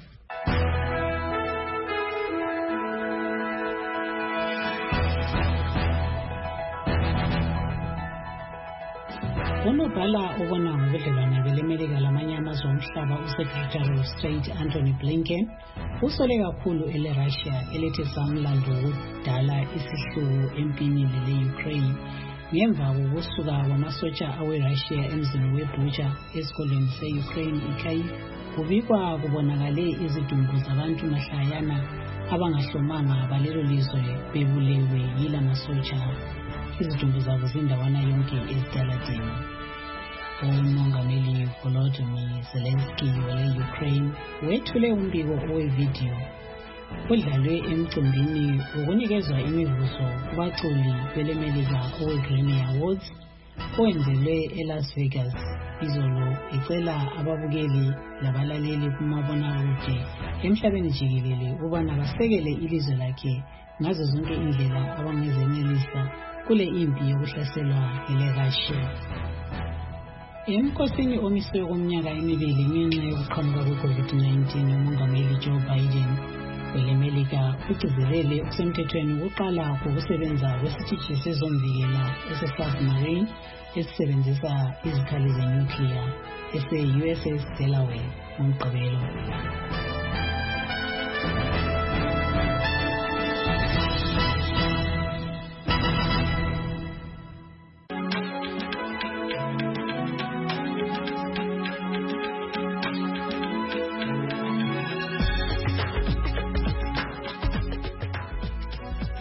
Unobhala ubona ngobudlelwane belemelika lamanye amazwe omhlaba uSecretary of State Anthony Blinken usole kakhulu ele-Russia elithi samlando wokudala isihluku empini lele-Ukraine ngemva kokusuka kwamasotsha awe-Russia emzini weBucha esikoleni se-Ukraine iKyiv. Kubikwa kubonakale izidumbu zabantu mahlayana abangahlomanga balelo lizwe bebulewe yila masotsha. Izidumbu zabo zindawana yonke ezitaladini. Umongameli Volodymyr Zelensky wele-Ukraine wethule umbiko owevidiyo udlalwe emcimbini wokunikezwa imivuzo kubaculi belemelika owe-Grammy Awards owenzelwe eLas Vegas izolo, ecela ababukeli labalaleli kumabonakude emhlabeni jikelele ukubana basekele ilizwe lakhe ngazo zonke indlela abangezenelisa kule impi yokuhlaselwa ele-Russia. Emkhosini omiswe komnyaka emibili ngenxa yokuqhamuka kwe-COVID-19, umongameli Joe Biden welemelika ugcizelele okusemthethweni ukuqala kokusebenza kwesitishi sezomvikela ese-submarine esisebenzisa izikhali zenyukliya ese-USS Delaware ngoMgqibelo.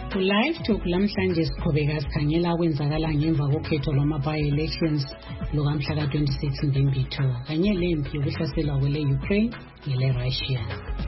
Ku-Live Talk lamhlanje siqhubeka sikhangela kwenzakala ngemva kokhetho lwama-by-elections lukamhla ka-26 Mbimbitho kanye lempi yokuhlaselwa kwele-Ukraine ngele-Russia.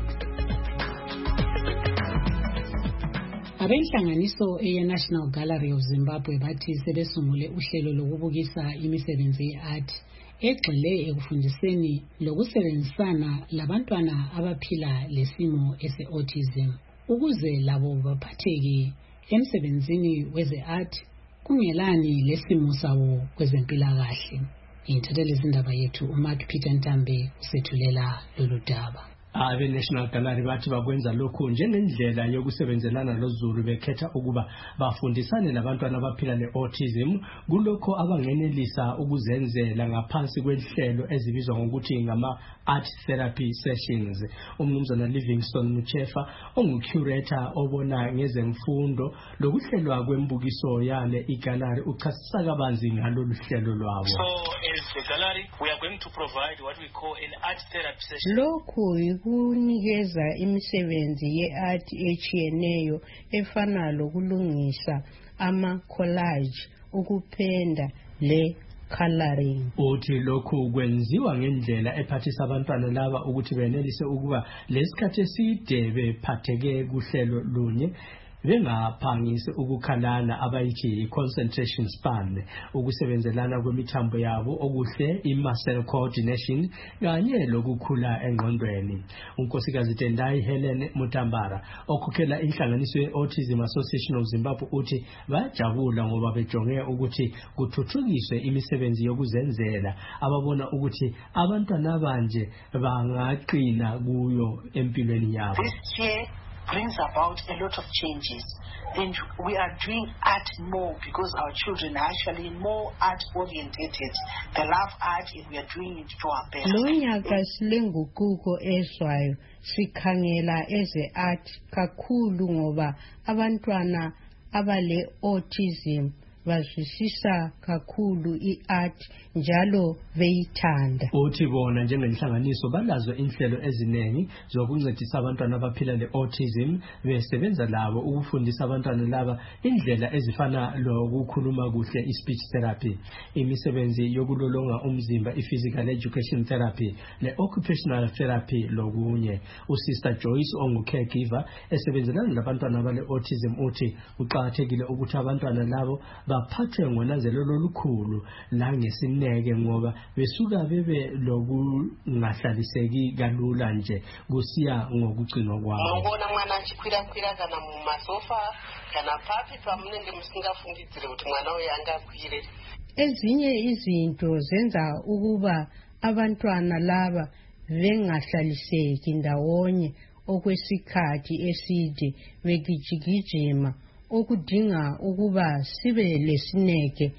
Abenhlanganiso ye-National Gallery of Zimbabwe bathi sebesungule uhlelo lokubukisa imisebenzi ye-art egxile ekufundiseni lokusebenzisana labantwana abaphila lesimo ese-autism ukuze labo baphatheke emsebenzini weze-art kungelani lesimo sabo kwezempilakahle. Intatheli izindaba yethu uMark Peter Ntambe usethulela lolu daba.
Abe-National Gallery bathi bakwenza lokhu njengendlela yokusebenzelana loZulu bekhetha ukuba bafundisane labantwana abaphila le-autism kulokho abangenelisa ukuzenzela ngaphansi kwehlelo ezibizwa ngokuthi ngama-art therapy sessions. Umnumzana Livingstone Muchefa ongu-curator obona ngezemfundo lokuhlelwa kwembukiso yale igallery uchasisa kabanzi ngalolu hlelo lwabo.
So as the gallery we are going to provide what we call an art therapy session.
Lokhu kunikeza imisebenzi ye-art echiyeneyo efana lokulungisa ama-collage, ukupenda le-coloring.
Uthi lokhu kwenziwa ngendlela ephathisa abantwana laba ukuthi benelise ukuba lesikhathi eside bephatheke kuhlelo lunye bengaphangisi ukukhalana abayithi concentration span, ukusebenzelana kwemithambo yabo okuhle, i-muscle coordination kanye lokukhula engqondweni. Unkosikazi Tendai Helen Mutambara okhokhela inhlanganiso ye-Autism Association of Zimbabwe uthi bayajabula ngoba bejonge ukuthi kuthuthukiswe imisebenzi yokuzenzela ababona ukuthi abantwana abanje bangaqina kuyo empilweni yabo.
This year brings about a lot of changes, and we are doing art more because our children are actually more art orientated. They love art and we are doing it to our best.
Lonyaka silenguquko ezwayo sikhangela eze-art kakhulu ngoba abantwana abale autism bazwisisa kakhulu i-art njalo beyithanda.
Uthi bona njengenhlanganiso balazo inhlelo eziningi zokuncedisa abantwana abaphila le-autism besebenza labo ukufundisa abantwana laba indlela ezifana lokukhuluma kuhle, i-speech therapy, imisebenzi yokulolonga umzimba, i-physical education therapy, le-occupational therapy lokunye. Usister Joyce ongu-caregiver esebenzelana labantwana abale-autism uthi kuqakathekile ukuthi abantwana labo baphathwe ngonanzelelo olukhulu langesineke ngoba besuka bebe lokungahlaliseki kalula nje kusiya ngokugcinwa kwabo.
Ngibona mwana achikwira kana mumasofa kana papi pamunenge musingafungidzire kuti mwana uyu angakwire.
Ezinye izinto zenza ukuba abantwana laba bengahlaliseki ndawonye okwesikhathi eside begijigijima okudinga ukuba sibe lesineke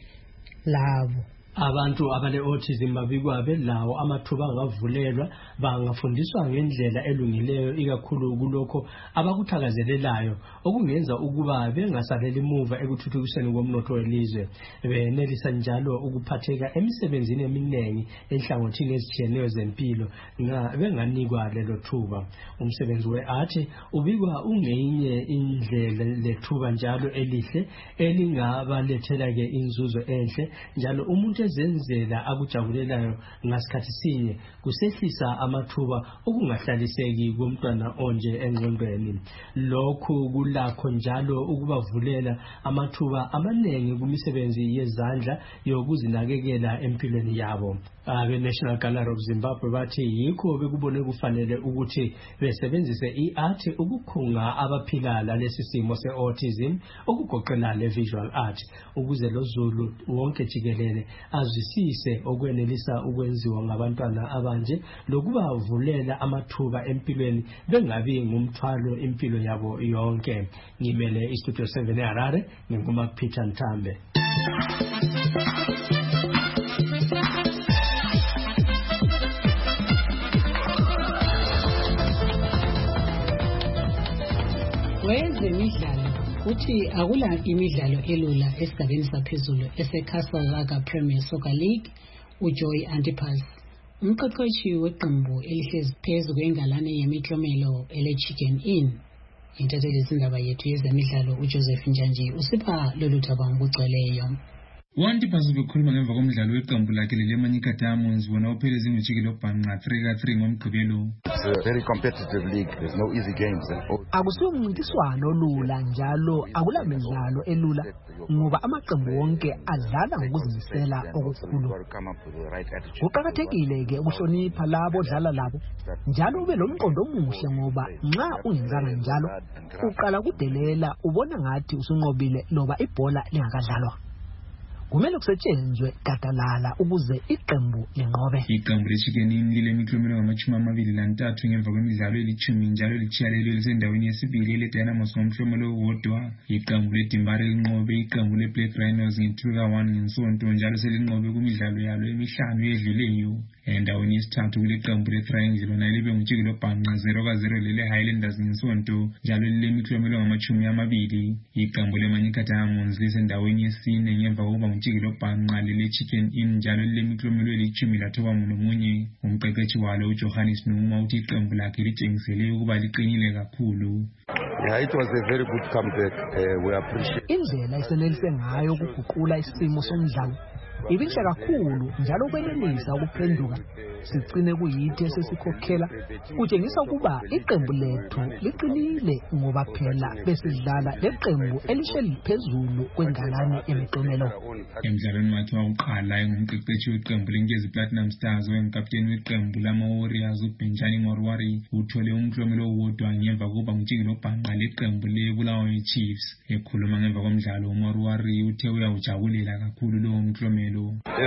labo.
Abantu abale-autism babikwa belawo amathuba angavulelwa bangafundiswa ngendlela elungileyo ikakhulu kulokho abakuthakazelelayo okungenza ukuba bengasaleli emuva ekuthuthukiseni komnotho welizwe. Benelisa njalo ukuphatheka emisebenzini eminingi enhlangothini ezitshiyeneyo zempilo benganikwa lelo thuba. Umsebenzi we-art ubikwa ungenye indlela lethuba njalo elihle elingabalethela-ke inzuzo enhle njalo umuntu ezenzela akujabulelayo ngasikhathi sinye kusehlisa amathuba okungahlaliseki komntwana onje engqondweni. Lokhu kulakho njalo ukubavulela amathuba amaningi kumisebenzi yezandla yokuzinakekela empilweni yabo. Abe-National Gallery of Zimbabwe bathi yikho bekubone kufanele ukuthi besebenzise i-art ukukhunga abaphila lalesi simo se-autism okugoqela le-visual art ukuze loZulu wonke jikelele azwisise okwenelisa ukwenziwa ngabantwana abanje lokubavulela amathuba empilweni bengabi ngumthwalo impilo yabo yonke. Ngimele iStudio 7 eHarare nginguMark Peter Ntambe.
Wezemidlalo uthi akula imidlalo elula esigabeni saphezulu ese-Castle Premier Soccer League. uJoy Antipas umqeqeshi weqembu elihlezi phezu kwengalane yemiklomelo ele-Chicken Inn Intatheli zindaba yethu yezemidlalo uJoseph Njanji usipha lolu thaba ngokugcweleyo.
Wanti phasi bekhuluma ngemva komdlalo weqembu lakhe leManyika Diamonds wona uphele zingujikelo bhanqa 3-3 ngomgqibelo.
It's a very competitive league. There's no easy games.
Akusiwo umncintiswano olula njalo akula midlalo elula ngoba amaqembu wonke adlala ngokuzimisela okukhulu. Kuqakathekile ke ukuhlonipha labo odlala labo njalo ube lomqondo omuhle ngoba nxa ungenzanga njalo uqala kudelela ubona ngathi usunqobile loba ibhola lingakadlalwa. Kumele kusetshenzwe gadalala ukuze iqembu linqobe.
Iqembu leChicken Inn lilemiklomelo ngama-23 ngemva kwemidlalo elithumi njalo lichiyalelwe lisendaweni yesibili leDynamos ngomklomelo owodwa. Iqembu leDimbare linqobe iqembu leBlack Rhinos nge-2-1 ngesonto njalo selinqobe kumidlalo yalo emihlanu edluleyo. Endaweni yesithathu kuleqembu leTriangle lona libe ngujikelo bhanqa 0-0 lele-Highlanders ngesonto njalo lilemiklomelo ngama-20. Iqembu leManyika Diamonds lisendaweni yesine ngemva kokuba ngujikelo bhanqa lele-Chicken Inn njalo lilemiklomelo eli-19. Umqeqeshi walo uJohannes Numa uthi iqembu lakhe litshengisele ukuba liqinile kakhulu.
Yeah, it was a very good comeback. We appreciate
Indlela esenelise ngayo ukuguqula isimo somdlalo ibinhle kakhulu njalo kwenelisa ukuphenduka sigcine kuyithi esesikhokhela kutshengisa ukuba iqembu lethu liqinile ngoba phela besidlala leqembu elihleli phezulu kwengalane emiqomelo.
Emdlalweni wakhe wokuqala engumqeqeshi weqembu leNkezi Platinum Stars ongukapteni weqembu lama-Warriors uBenjani Morwari uthole umklomelo owodwa ngemva kokuba ngujikelo bhanqa leqembu leBulawayo Chiefs. Ekhuluma ngemva komdlalo uMorwari uthe uyawujabulela kakhulu lowo mklomelo.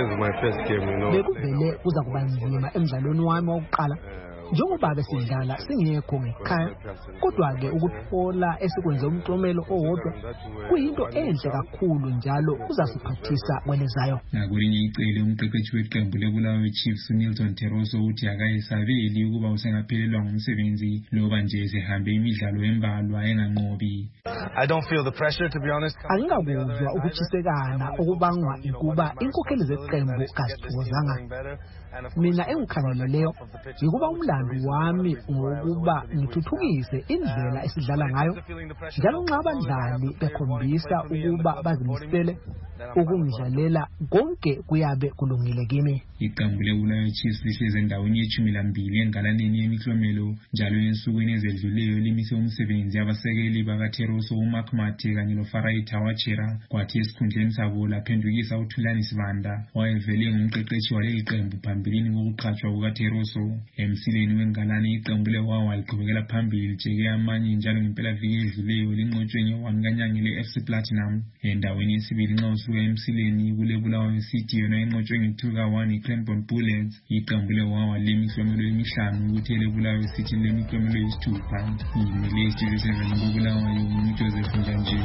Bekuvele kuza kuba nzima emdlalweni wami wokuqala njengoba besidlala singekho ngekhaya kodwa-ke ukuthola esikwenze umklomelo owodwa kuyinto enhle kakhulu njalo uzasiphathisa kwelezayo.
Ngakulinye icele umqeqeshi weqembu leBulawayo Chiefs uNilton Teroso uthi akayesabeli ukuba usengaphelelwa ngumsebenzi loba nje esehambe imidlalo embalwa enganqobi.
I don't feel the pressure, to be honest.
Angingakuzwa ukutshisekana okubangwa ukuba inkokheli zeqembu kazithokozanga. Mina engikhangeleleyo yikuba umlando wami ngokuba ngithuthukise indlela esidlala ngayo njalo nxa abadlali bekhombisa ukuba bazimisele ukungidlalela konke kuyabe kulungile kimi.
Iqembu leBulawayo Chiefs lihlezi endaweni ye-12 engalaneni yemiklomelo njalo ensukwini ezedluleyo limise umsebenzi abasekeli bakaTeroso uMark Mathe kanye noFarai Tawachera kwathi esikhundleni sabo laphendukisa uThulani Sibanda wayevele ngumqeqeshi waleli qembu phambilini kokuqhatshwa kukaTeroso. Emsileni wengalane iqembu leWawa liqhubekela phambili lijeke amanye njalo ngempelaviki edluleyo linqotshwe nge-1 kanyanga le-FC Platinum. Endaweni yesibili nxa usuka emsileni kuleBulawayo City yona inqotshwe nge-2-1 iCranbourne Bullets. Iqembu leWawa lemiklomelo emihlanu ukuthi leBulawayo City lemiklomelo yisithupha. Ngimele isitudio 7 koBulawayo uJoseph Njanji.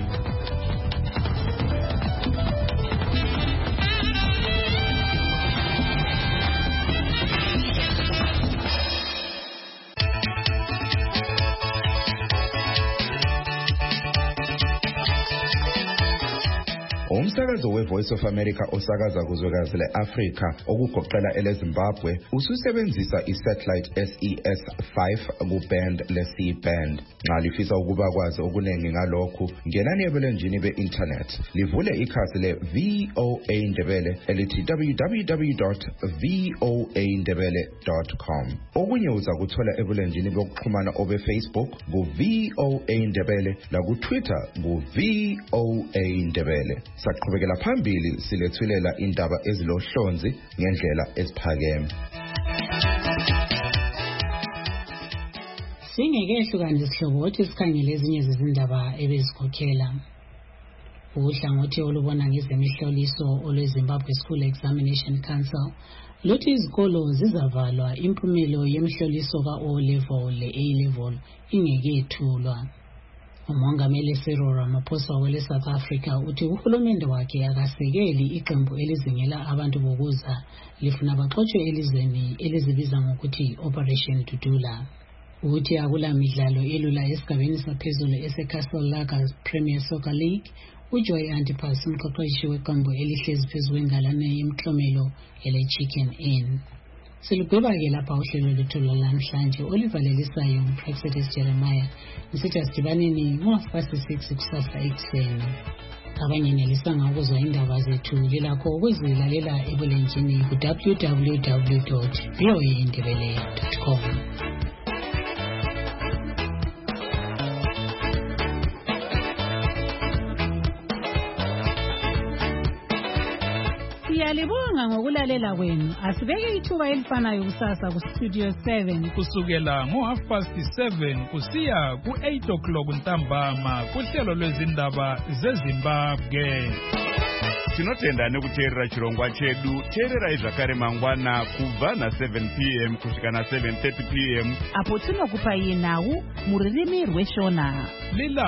Umsakazo weVoice of America osakaza kuzwekazi leAfrika okugoqela eleZimbabwe ususebenzisa isatellite SES5 kuband leC-band. Nxa lifisa ukuba kwazi okunengi ngalokhu ngenani ebulenjini be-internet livule ikhasi le-VOA Ndebele elithi www.voandebele.com. Okunye uza kuthola ebulenjini bokuxhumana obe-Facebook ku-VOA Ndebele laku-Twitter ku-VOA Ndebele. Saqhubekela phambili silethulela indaba ezilohlonzi ngendlela eziphakeme.
Singekehlukanisa isihlobothi sikhangele ezinye zezindaba ebezikhokhela. Uhlangothi olubona ngezemihloliso olweZimbabwe School Examination Council luthi izikolo zizavalwa impumelo yemihloliso ka-O-level le-A-level ingekethulwa. Umongameli Cyril Ramaphosa wele-South Africa uthi uhulumende wakhe akasekeli iqembu elizingela abantu bokuza lifuna baxotshwe elizweni elizibiza ngokuthi Operation Dudula. Uthi akula midlalo elula esigabeni saphezulu eseCastle Lager Premier Soccer League. uJoy Antipas umqeqeshi weqembu elihlezi phezu kwengalane yemiklomelo ele-Chicken Inn. Silugweba-ke lapha uhlelo lethu lwalamhlanje olivalelisayo nguProfetes Jeremiah. Ngisithi asidibaneni ngo-6 kusasa ekuseni. Abanye nelisanga ukuzwa indaba zethu lilakho ukuzilalela ebulenjini ku-www.voaindebele.com.
Siyalibonga ngokulalela kwenu. Asibeke ithuba elifanayo kusasa ku-Studio 7
kusukela ngo-7:30 kusiya ku-8 ntambama kuhlelo lwezindaba zeZimbabwe.
Tinotenda nekuteerera chirongwa chedu. Teerera zvakare mangwana kubva na7 p.m. kusvika na7:30 p.m.
apo tinokupa iye nhau muririmi rweshona.